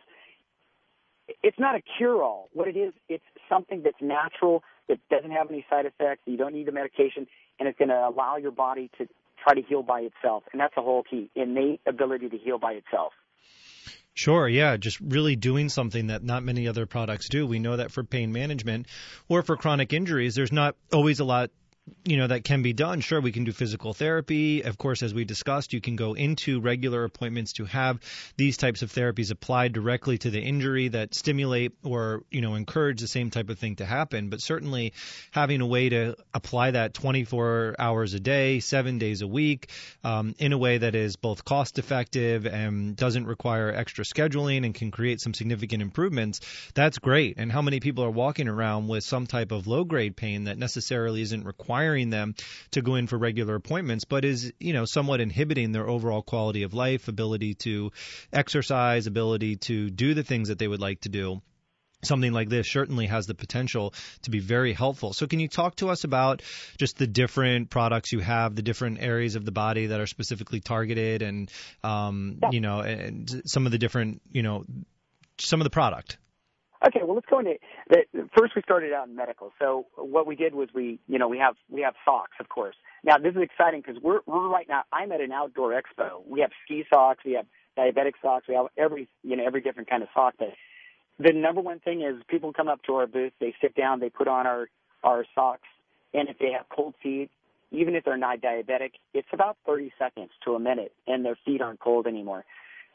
It's not a cure-all. What it is, it's something that's natural, that doesn't have any side effects, you don't need the medication, and it's going to allow your body to try to heal by itself. And that's the whole key, innate ability to heal by itself. Sure, yeah, just really doing something that not many other products do. We know that for pain management or for chronic injuries, there's not always a lot, you know, that can be done. Sure, we can do physical therapy. Of course, as we discussed, you can go into regular appointments to have these types of therapies applied directly to the injury that stimulate or, you know, encourage the same type of thing to happen. But certainly having a way to apply that twenty-four hours a day, seven days a week, um, in a way that is both cost effective and doesn't require extra scheduling and can create some significant improvements, that's great. And how many people are walking around with some type of low grade pain that necessarily isn't required requiring them to go in for regular appointments, but is, you know, somewhat inhibiting their overall quality of life, ability to exercise, ability to do the things that they would like to do. Something like this certainly has the potential to be very helpful. So can you talk to us about just the different products you have, the different areas of the body that are specifically targeted, and, um, yeah. you know, and some of the different, you know, some of the product? Okay, well, let's go into the, first. We started out in medical. So what we did was we, you know, we have we have socks, of course. Now this is exciting because we're we're right now. I'm at an outdoor expo. We have ski socks, we have diabetic socks, we have every you know every different kind of sock. But the number one thing is people come up to our booth, they sit down, they put on our our socks, and if they have cold feet, even if they're not diabetic, it's about thirty seconds to a minute, and their feet aren't cold anymore.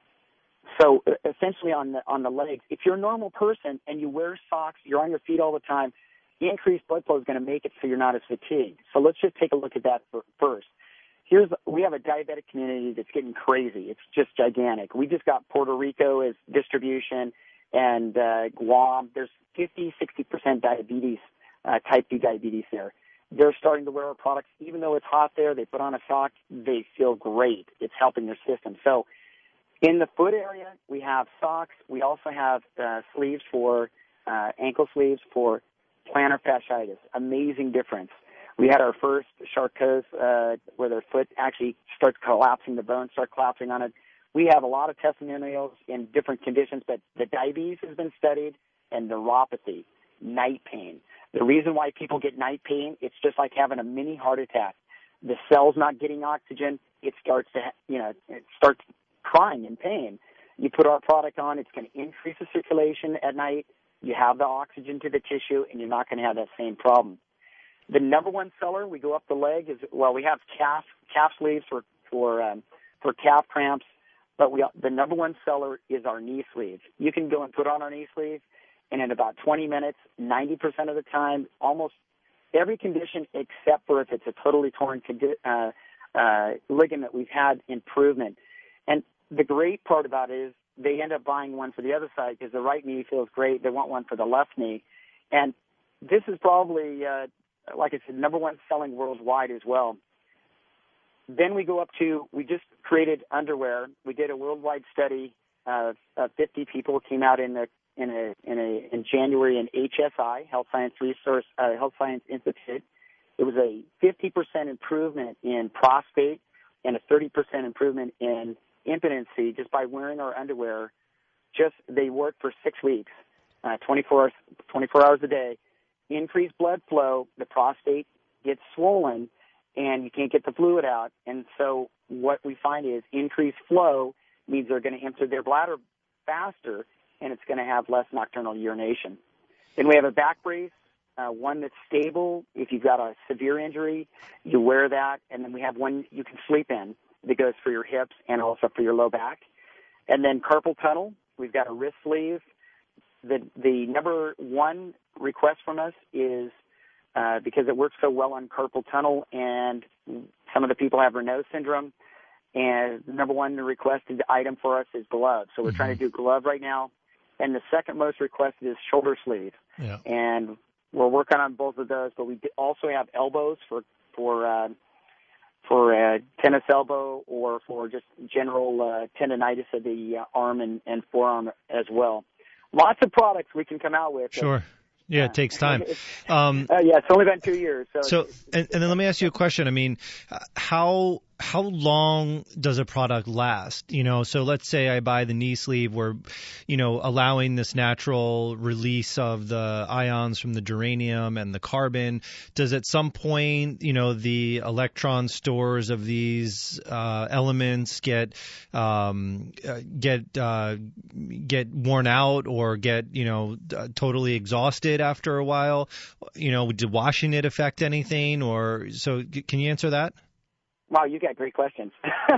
So essentially on the on the legs, if you're a normal person and you wear socks, you're on your feet all the time, the increased blood flow is going to make it so you're not as fatigued. So let's just take a look at that first. Here's we have a diabetic community that's getting crazy. It's just gigantic. We just got Puerto Rico as distribution, and uh, Guam. There's fifty, sixty percent diabetes, uh, type two diabetes there. They're starting to wear our products. Even though it's hot there, they put on a sock, they feel great. It's helping their system. So in the foot area, we have socks. We also have uh, sleeves for uh, ankle sleeves for plantar fasciitis. Amazing difference. We had our first Charcot's uh, where their foot actually starts collapsing, the bones start collapsing on it. We have a lot of testimonials in different conditions, but the diabetes has been studied, and neuropathy, night pain. The reason why people get night pain, it's just like having a mini heart attack. The cell's not getting oxygen. It starts to, you know, it starts crying in pain. You put our product on, it's going to increase the circulation at night. You have the oxygen to the tissue, and you're not going to have that same problem. The number one seller, we go up the leg, is, well, we have calf calf sleeves for for um, for calf cramps, but we the number one seller is our knee sleeve. You can go and put on our knee sleeve, and in about twenty minutes, ninety percent of the time, almost every condition except for if it's a totally torn uh, uh, ligament, we've had improvement. And the great part about it is they end up buying one for the other side because the right knee feels great. They want one for the left knee. And this is probably, uh, like I said, number one selling worldwide as well. Then we go up to, we just created underwear. We did a worldwide study of, of fifty people came out in the in a in a in January in H S I, Health Science Resource uh, Health Science Institute. It was a fifty percent improvement in prostate and a thirty percent improvement in impotency just by wearing our underwear. Just they work for six weeks, uh, twenty-four hours, twenty-four hours a day. Increased blood flow, the prostate gets swollen, and you can't get the fluid out. And so what we find is increased flow means they're going to empty their bladder faster, and it's going to have less nocturnal urination. Then we have a back brace, uh, one that's stable. If you've got a severe injury, you wear that, and then we have one you can sleep in. that goes for your hips and also for your low back. And then carpal tunnel, we've got a wrist sleeve. The the number one request from us is uh, because it works so well on carpal tunnel, and some of the people have Raynaud syndrome. And the number one requested item for us is gloves. So we're mm-hmm. trying to do glove right now. And the second most requested is shoulder sleeve. Yeah. And we're working on both of those, but we also have elbows for for uh, for uh, tennis elbow or for just general uh, tendonitis of the uh, arm and, and forearm as well. Lots of products we can come out with. Sure. Yeah, it takes time. Um, uh, yeah, it's only been two years. So, so and, and then let me ask you a question. I mean, how how long does a product last? You know, so let's say I buy the knee sleeve, where, you know, allowing this natural release of the ions from the geranium and the carbon. Does at some point, you know, the electron stores of these uh, elements get um, get uh, get worn out or get, you know, totally exhausted after a while? You know, did washing it affect anything? Or so can you answer that? Wow, you got great questions.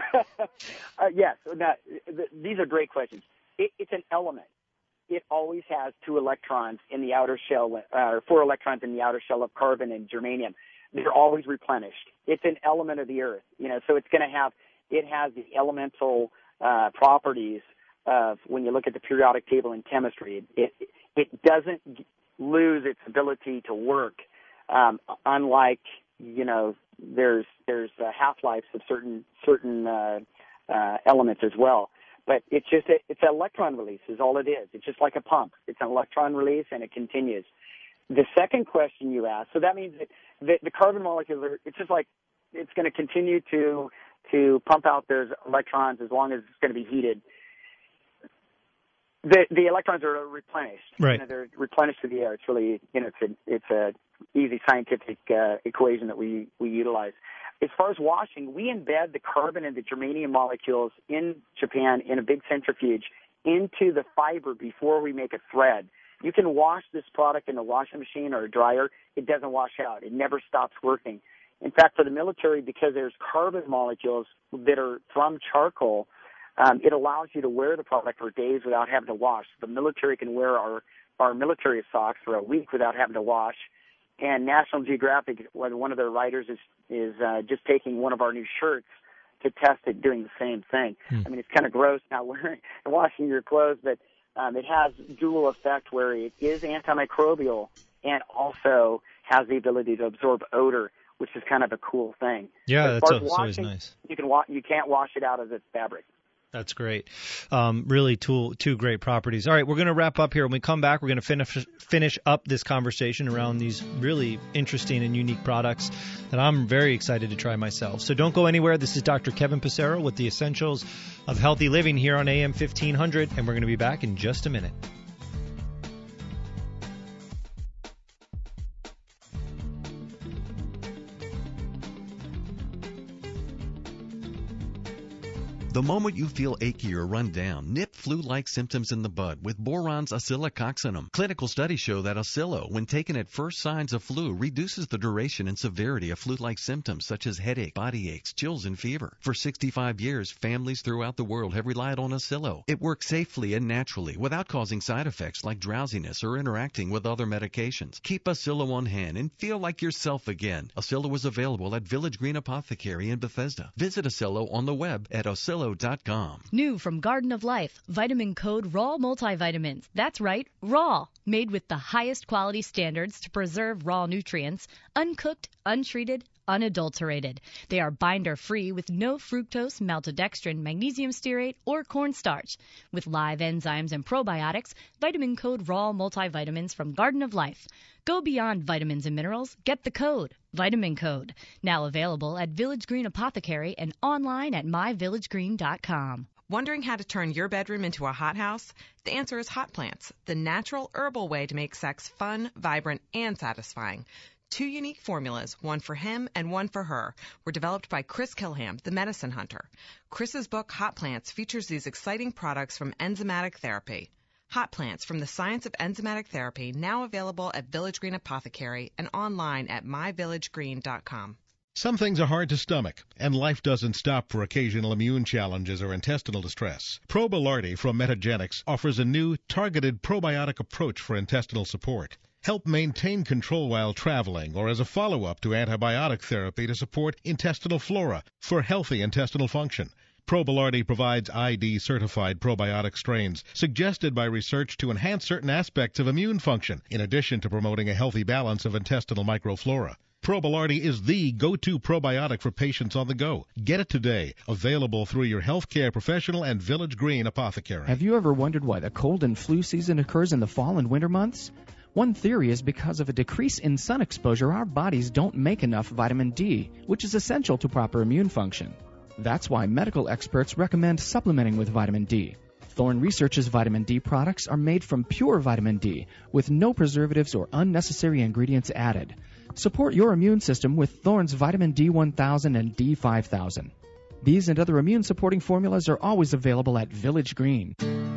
uh, yes, now, th- these are great questions. It, it's an element. It always has two electrons in the outer shell, uh, or four electrons in the outer shell of carbon and germanium. They're always replenished. It's an element of the earth, you know. So it's going to have, it has the elemental uh, properties of, when you look at the periodic table in chemistry, it it, it doesn't lose its ability to work, um, unlike, you know, there's there's uh, half-lives of certain certain uh, uh, elements as well. But it's just a, it's an electron release is all it is. It's just like a pump. It's an electron release, and it continues. The second question you asked, so that means that the, the carbon molecules are, it's just like it's going to continue to to pump out those electrons as long as it's going to be heated. The the electrons are replenished. Right. You know, they're replenished to the air. It's really, you know, it's a it's a easy scientific uh, equation that we we utilize. As far as washing, we embed the carbon and the germanium molecules in Japan in a big centrifuge into the fiber before we make a thread. You can wash this product in a washing machine or a dryer. It doesn't wash out. It never stops working. In fact, for the military, because there's carbon molecules that are from charcoal, um, it allows you to wear the product for days without having to wash. The military can wear our, our military socks for a week without having to wash. And National Geographic, one of their writers is, is uh, just taking one of our new shirts to test it, doing the same thing. Hmm. I mean, it's kind of gross not wearing and washing your clothes, but um, it has dual effect where it is antimicrobial and also has the ability to absorb odor, which is kind of a cool thing. Yeah, that's washing, always nice. You can wa- you can't wash it out of its fabric. That's great. Um, really two, two great properties. All right, we're going to wrap up here. When we come back, we're going to finish finish up this conversation around these really interesting and unique products that I'm very excited to try myself. So don't go anywhere. This is Doctor Kevin Passero with the Essentials of Healthy Living here on A M fifteen hundred, and we're going to be back in just a minute. The moment you feel achy or run down, nip flu-like symptoms in the bud with Boron's oscillococcinum. Clinical studies show that Oscillo, when taken at first signs of flu, reduces the duration and severity of flu-like symptoms such as headache, body aches, chills, and fever. For sixty-five years, families throughout the world have relied on Oscillo. It works safely and naturally without causing side effects like drowsiness or interacting with other medications. Keep Oscillo on hand and feel like yourself again. Oscillo is available at Village Green Apothecary in Bethesda. Visit Oscillo on the web at oscillo dot com. New from Garden of Life, Vitamin Code Raw Multivitamins. That's right, raw. Made with the highest quality standards to preserve raw nutrients, uncooked, untreated, unadulterated. They are binder-free with no fructose, maltodextrin, magnesium stearate, or cornstarch. With live enzymes and probiotics, Vitamin Code Raw Multivitamins from Garden of Life. Go beyond vitamins and minerals. Get the code. Vitamin Code. Now available at Village Green Apothecary and online at my village green dot com. Wondering how to turn your bedroom into a hothouse? The answer is hot plants, the natural herbal way to make sex fun, vibrant, and satisfying. Two unique formulas, one for him and one for her, were developed by Chris Kilham, the medicine hunter. Chris's book, Hot Plants, features these exciting products from enzymatic therapy. Hot Plants from the Science of Enzymatic Therapy, now available at Village Green Apothecary and online at my village green dot com. Some things are hard to stomach, and life doesn't stop for occasional immune challenges or intestinal distress. Probilardi from Metagenics offers a new, targeted probiotic approach for intestinal support. Help maintain control while traveling or as a follow-up to antibiotic therapy to support intestinal flora for healthy intestinal function. Probilardi provides I D-certified probiotic strains suggested by research to enhance certain aspects of immune function, in addition to promoting a healthy balance of intestinal microflora. Probilardi is the go-to probiotic for patients on the go. Get it today. Available through your healthcare professional and Village Green apothecary. Have you ever wondered why the cold and flu season occurs in the fall and winter months? One theory is because of a decrease in sun exposure, our bodies don't make enough vitamin D, which is essential to proper immune function. That's why medical experts recommend supplementing with vitamin D. Thorne Research's vitamin D products are made from pure vitamin D, with no preservatives or unnecessary ingredients added. Support your immune system with Thorne's vitamin D one thousand and D five thousand. These and other immune-supporting formulas are always available at Village Green.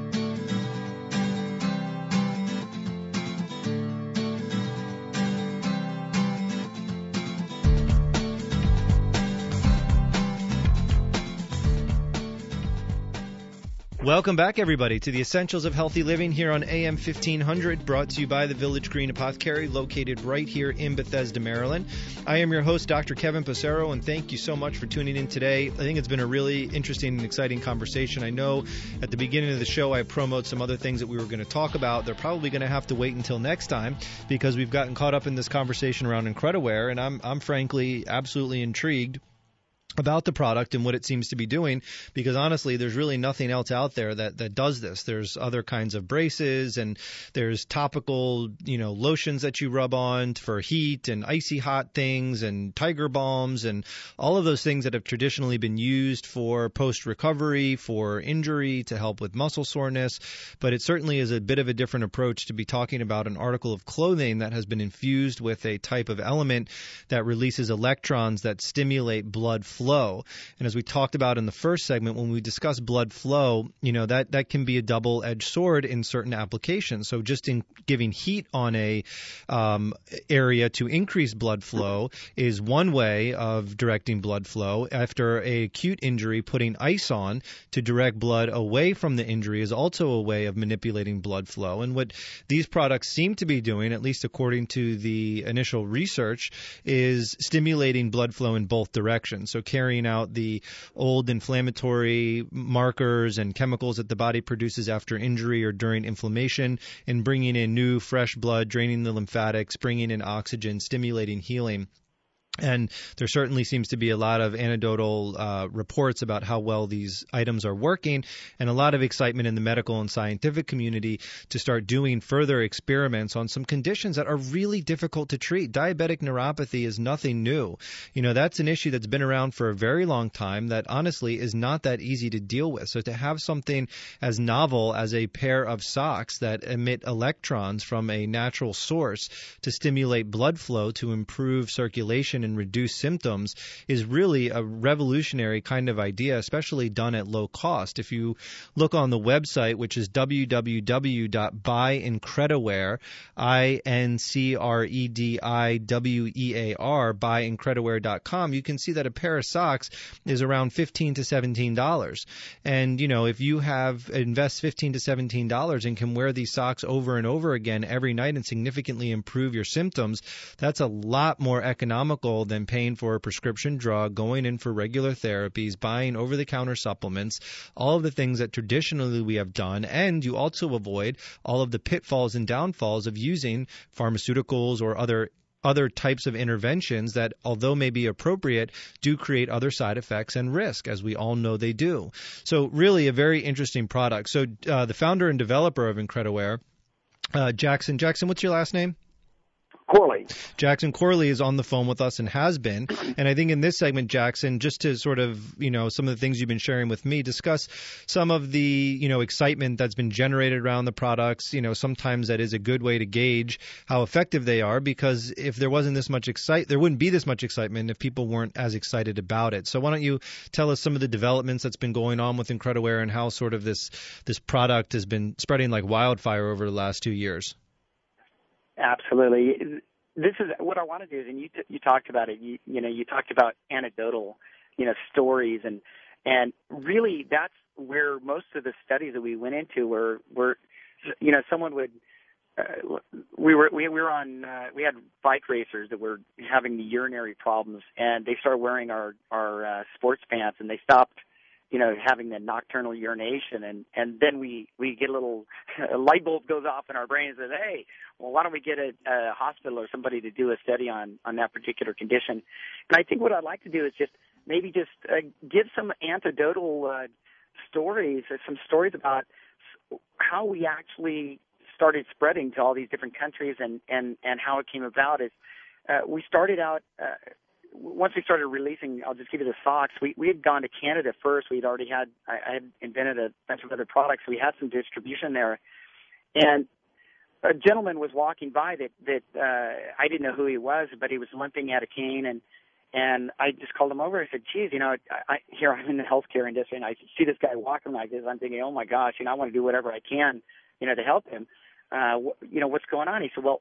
Welcome back, everybody, to the Essentials of Healthy Living here on A M fifteen hundred, brought to you by the Village Green Apothecary, located right here in Bethesda, Maryland. I am your host, Doctor Kevin Passero, and thank you so much for tuning in today. I think it's been a really interesting and exciting conversation. I know at the beginning of the show I promoted some other things that we were going to talk about. They're probably going to have to wait until next time because we've gotten caught up in this conversation around IncrediWare, and I'm, I'm frankly absolutely intrigued about the product and what it seems to be doing, because honestly there's really nothing else out there that that does this. There's other kinds of braces, and there's topical, you know, lotions that you rub on for heat, and icy hot things, and tiger balms, and all of those things that have traditionally been used for post recovery, for injury, to help with muscle soreness. But it certainly is a bit of a different approach to be talking about an article of clothing that has been infused with a type of element that releases electrons that stimulate blood flow. Flow. And as we talked about in the first segment, when we discuss blood flow, you know, that, that can be a double-edged sword in certain applications. So just in giving heat on a um, area to increase blood flow is one way of directing blood flow. After an acute injury, putting ice on to direct blood away from the injury is also a way of manipulating blood flow. And what these products seem to be doing, at least according to the initial research, is stimulating blood flow in both directions. So carrying out the old inflammatory markers and chemicals that the body produces after injury or during inflammation, and bringing in new, fresh blood, draining the lymphatics, bringing in oxygen, stimulating healing. And there certainly seems to be a lot of anecdotal uh, reports about how well these items are working, and a lot of excitement in the medical and scientific community to start doing further experiments on some conditions that are really difficult to treat. Diabetic neuropathy is nothing new. You know, that's an issue that's been around for a very long time that honestly is not that easy to deal with. So to have something as novel as a pair of socks that emit electrons from a natural source to stimulate blood flow to improve circulation and reduce symptoms is really a revolutionary kind of idea, especially done at low cost. If you look on the website, which is w w w dot buy incrediwear, I N C R E D I W E A R, buy incrediwear dot com, you can see that a pair of socks is around fifteen to seventeen dollars. And, you know, if you have invest fifteen to seventeen dollars and can wear these socks over and over again every night and significantly improve your symptoms, that's a lot more economical than paying for a prescription drug, going in for regular therapies, buying over-the-counter supplements, all of the things that traditionally we have done. And you also avoid all of the pitfalls and downfalls of using pharmaceuticals or other other types of interventions that, although may be appropriate, do create other side effects and risk, as we all know they do. So really a very interesting product. So uh, the founder and developer of IncrediWare, uh, Jackson. Jackson, what's your last name? Corley. Jackson Corley is on the phone with us and has been. And I think in this segment, Jackson, just to sort of, you know, some of the things you've been sharing with me, discuss some of the, you know, excitement that's been generated around the products. You know, sometimes that is a good way to gauge how effective they are, because if there wasn't this much excite, there wouldn't be this much excitement if people weren't as excited about it. So why don't you tell us some of the developments that's been going on with IncrediWare and how sort of this this product has been spreading like wildfire over the last two years? Absolutely. this is what I want to do is, and you t- you talked about it. You you know you talked about anecdotal, you know, stories, and and really that's where most of the studies that we went into were were, you know, someone would. Uh, we were we, we were on uh, we had bike racers that were having the urinary problems, and they started wearing our our uh, sports pants, and they stopped, you know, having the nocturnal urination, and and then we we get a little a light bulb goes off in our brain and says, hey, well, why don't we get a, a hospital or somebody to do a study on on that particular condition? And I think what I'd like to do is just maybe just uh, give some anecdotal uh, stories, or some stories about how we actually started spreading to all these different countries, and, and, and how it came about is uh, we started out, uh, once we started releasing, I'll just give you the socks, we, we had gone to Canada first. We'd already had, I, I had invented a bunch of other products. We had some distribution there. And a gentleman was walking by that, that uh, I didn't know who he was, but he was limping, had a cane, and and I just called him over. I said, geez, you know, I, I, here I'm in the healthcare industry, and I see this guy walking like this. I'm thinking, oh, my gosh, you know, I want to do whatever I can, you know, to help him. Uh, you know, what's going on? He said, well,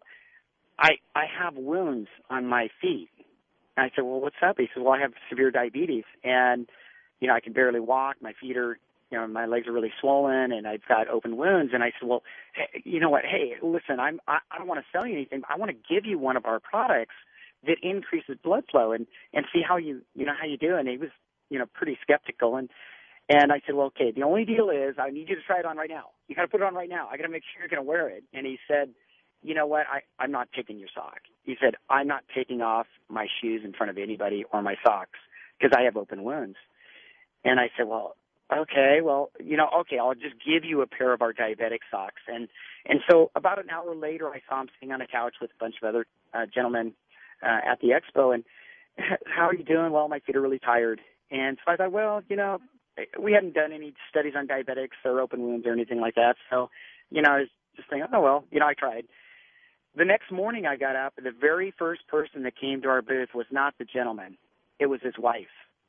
I I have wounds on my feet. And I said, well, what's up? He said, well, I have severe diabetes, and, you know, I can barely walk. My feet are, you know, my legs are really swollen, and I've got open wounds. And I said, well, hey, you know what? Hey, listen, I'm, I, I don't want to sell you anything. I want to give you one of our products that increases blood flow and, and see how you, you know, how you do. And he was, you know, pretty skeptical. And, and I said, well, okay, the only deal is I need you to try it on right now. You got to put it on right now. I got to make sure you're going to wear it. And he said, you know what? I, I'm not taking your sock. He said, I'm not taking off my shoes in front of anybody or my socks because I have open wounds. And I said, well, okay, well, you know, okay, I'll just give you a pair of our diabetic socks. And, and so about an hour later, I saw him sitting on a couch with a bunch of other uh, gentlemen uh, at the expo. And how are you doing? Well, my feet are really tired. And so I thought, well, you know, we hadn't done any studies on diabetics or open wounds or anything like that. So, you know, I was just thinking, oh, well, you know, I tried. The next morning I got up, and the very first person that came to our booth was not the gentleman. It was his wife.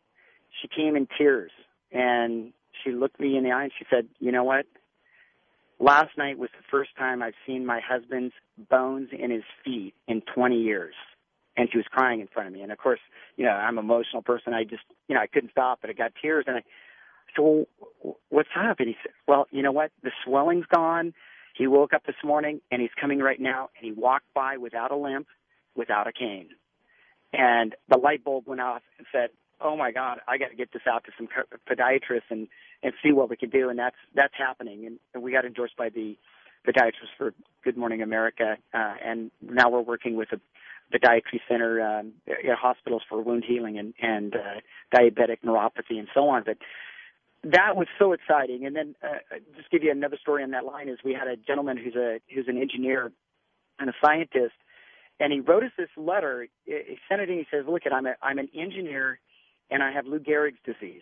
She came in tears, and she looked me in the eye, and she said, you know what? Last night was the first time I've seen my husband's bones in his feet in twenty years. And she was crying in front of me. And, of course, you know, I'm an emotional person. I just, you know, I couldn't stop, but I got tears. And I said, well, what's up? And he said, well, you know what? The swelling's gone. He woke up this morning, and he's coming right now, and he walked by without a limp, without a cane. And the light bulb went off and said, oh, my God, I got to get this out to some podiatrists and, and see what we can do. And that's that's happening. And, and we got endorsed by the podiatrist for Good Morning America, uh, and now we're working with a podiatry center, um, you know, hospitals for wound healing and, and uh, diabetic neuropathy and so on. But that was so exciting. And then uh, just give you another story on that line is we had a gentleman who's a who's an engineer and a scientist, and he wrote us this letter. He sent it in. He says, look, I'm a, I'm an engineer, and I have Lou Gehrig's disease.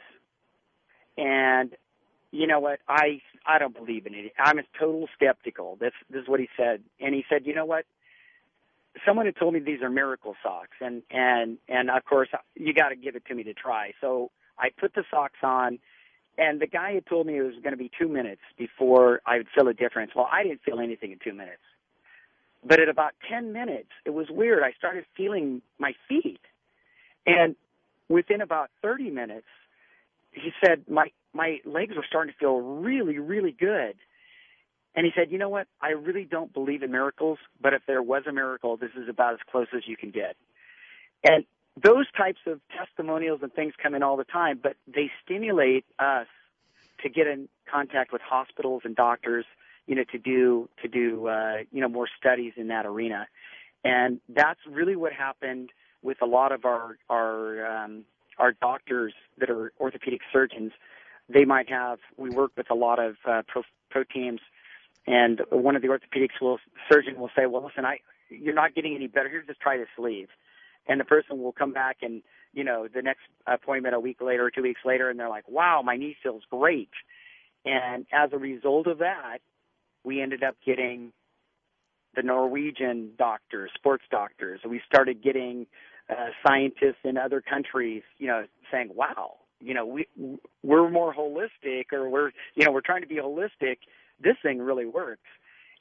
And you know what? I I don't believe in it. I'm a total skeptical. That's this is what he said. And he said, you know what? Someone had told me these are miracle socks, and and and of course you got to give it to me to try. So I put the socks on, and the guy had told me it was going to be two minutes before I would feel a difference. Well, I didn't feel anything in two minutes, but at about ten minutes, it was weird. I started feeling my feet, and within about thirty minutes, he said my my legs were starting to feel really, really good. And he said, you know what, I really don't believe in miracles, but if there was a miracle, this is about as close as you can get. And those types of testimonials and things come in all the time, but they stimulate us to get in contact with hospitals and doctors, you know, to do, to do uh, you know, more studies in that arena. And that's really what happened with a lot of our, our, um, our doctors that are orthopedic surgeons. They might have, we work with a lot of uh, pro, pro teams. And one of the orthopedics will, surgeon will say, well, listen, I, you're not getting any better. Here, just try this sleeve. And the person will come back and, you know, the next appointment a week later or two weeks later, and they're like, wow, my knee feels great. And as a result of that, we ended up getting the Norwegian doctors, sports doctors. We started getting uh, scientists in other countries, you know, saying, wow, you know, we, we're more holistic, or we're, you know, we're trying to be holistic. This thing really works.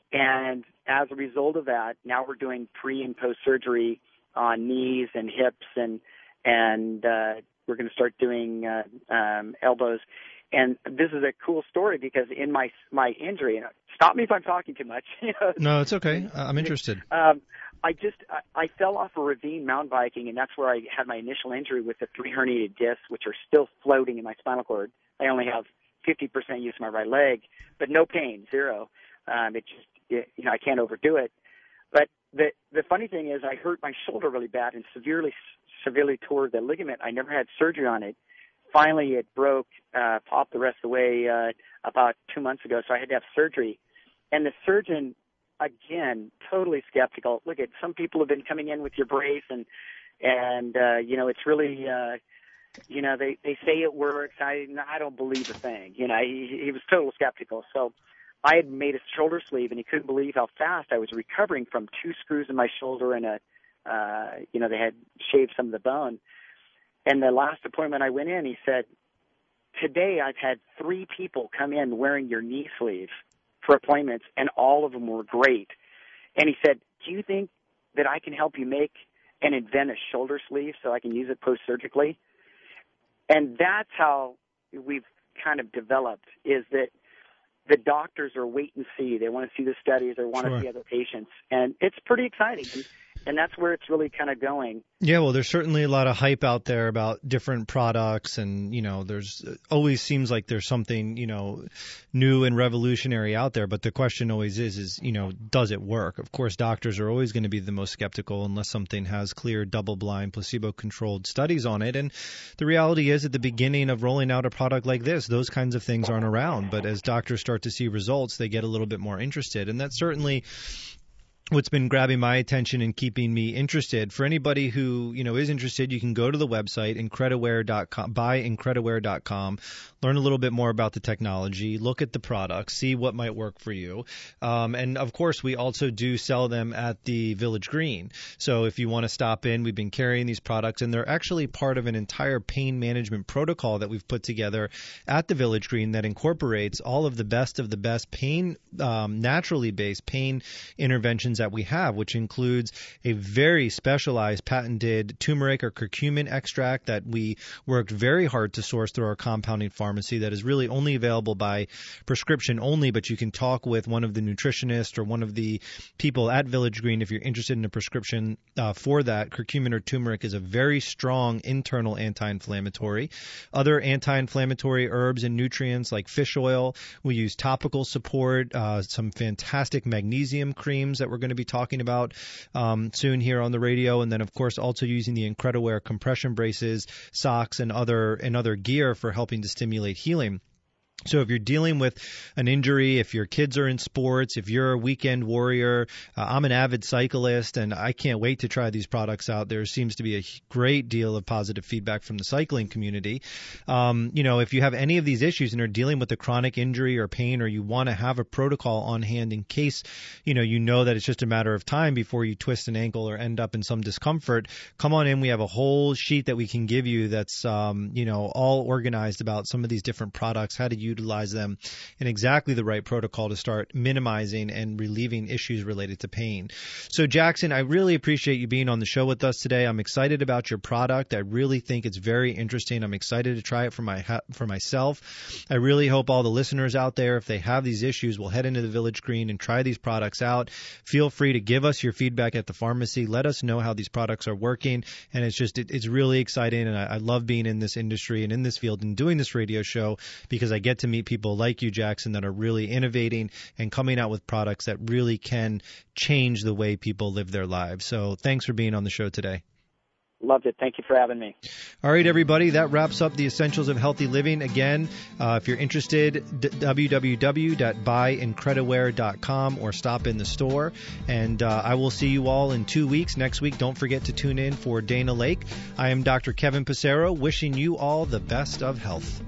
And as a result of that, now we're doing pre and post surgery on knees and hips, and and uh, we're going to start doing uh, um, elbows. And this is a cool story because in my my injury, and stop me if I'm talking too much. You know, no, it's okay. I'm interested. Um, I just I, I fell off a ravine mountain biking, and that's where I had my initial injury with the three herniated discs, which are still floating in my spinal cord. I only have fifty percent use of my right leg, but no pain, zero. Um, it just it, you know I can't overdo it. But the the funny thing is, I hurt my shoulder really bad and severely severely tore the ligament. I never had surgery on it. Finally, it broke, uh, popped the rest of the way uh, about two months ago, so I had to have surgery. And the surgeon, again, totally skeptical. Look, at some people have been coming in with your brace, and and uh, you know it's really, uh, you know, they they say it works. I I don't believe a thing. You know, he, he was totally skeptical. So I had made a shoulder sleeve, and he couldn't believe how fast I was recovering from two screws in my shoulder and a, uh, you know, they had shaved some of the bone. And the last appointment I went in, he said, today I've had three people come in wearing your knee sleeve for appointments, and all of them were great. And he said, do you think that I can help you make and invent a shoulder sleeve so I can use it post-surgically? And that's how we've kind of developed, is that the doctors are wait and see. They want to see the studies. They want Sure. to see other patients. And it's pretty exciting. And, and that's where it's really kind of going. Yeah, well, there's certainly a lot of hype out there about different products, and, you know, there's always seems like there's something, you know, new and revolutionary out there, but the question always is, is, you know, does it work? Of course, doctors are always going to be the most skeptical unless something has clear, double-blind, placebo-controlled studies on it, and the reality is at the beginning of rolling out a product like this, those kinds of things aren't around, but as doctors start to see results, they get a little bit more interested, and that's certainly what's been grabbing my attention and keeping me interested. For anybody who, you know, is interested, you can go to the website, Incrediware dot com, buy Incrediware dot com, learn a little bit more about the technology, look at the products, see what might work for you. Um, and, of course, we also do sell them at the Village Green. So if you want to stop in, we've been carrying these products, and they're actually part of an entire pain management protocol that we've put together at the Village Green that incorporates all of the best of the best pain, um, naturally based pain interventions that we have, which includes a very specialized patented turmeric or curcumin extract that we worked very hard to source through our compounding pharmacy that is really only available by prescription only, but you can talk with one of the nutritionists or one of the people at Village Green if you're interested in a prescription uh, for that. Curcumin or turmeric is a very strong internal anti-inflammatory. Other anti-inflammatory herbs and nutrients like fish oil. We use topical support, uh, some fantastic magnesium creams that we're going to be talking about um, soon here on the radio, and then of course also using the Incrediware compression braces, socks, and other and other gear for helping to stimulate healing. So if you're dealing with an injury, if your kids are in sports, if you're a weekend warrior, uh, I'm an avid cyclist, and I can't wait to try these products out. There seems to be a great deal of positive feedback from the cycling community. Um, you know, if you have any of these issues and are dealing with a chronic injury or pain, or you want to have a protocol on hand in case, you know, you know that it's just a matter of time before you twist an ankle or end up in some discomfort, come on in. We have a whole sheet that we can give you that's, um, you know, all organized about some of these different products, how to use utilize them in exactly the right protocol to start minimizing and relieving issues related to pain. So Jackson, I really appreciate you being on the show with us today. I'm excited about your product. I really think it's very interesting. I'm excited to try it for my for myself. I really hope all the listeners out there, if they have these issues, will head into the Village Green and try these products out. Feel free to give us your feedback at the pharmacy. Let us know how these products are working. And it's just, it, it's really exciting. And I, I love being in this industry and in this field and doing this radio show because I get to meet people like you, Jackson, that are really innovating and coming out with products that really can change the way people live their lives. So thanks for being on the show today. Loved it. Thank you for having me. All right, everybody. That wraps up the Essentials of Healthy Living. Again, uh, if you're interested, d- w w w dot buy incrediware dot com or stop in the store. And uh, I will see you all in two weeks. Next week, don't forget to tune in for Dana Lake. I am Doctor Kevin Passero, wishing you all the best of health.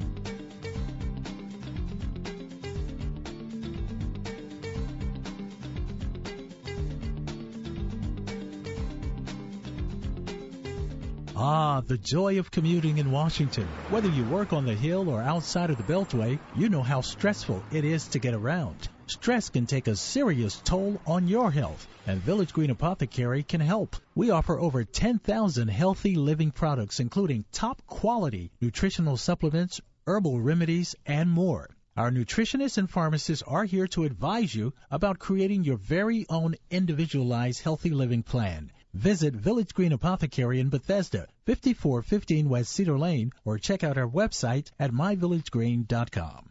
Ah, the joy of commuting in Washington. Whether you work on the Hill or outside of the Beltway, you know how stressful it is to get around. Stress can take a serious toll on your health, and Village Green Apothecary can help. We offer over ten thousand healthy living products, including top-quality nutritional supplements, herbal remedies, and more. Our nutritionists and pharmacists are here to advise you about creating your very own individualized healthy living plan. Visit Village Green Apothecary in Bethesda, fifty-four fifteen West Cedar Lane, or check out our website at my village green dot com.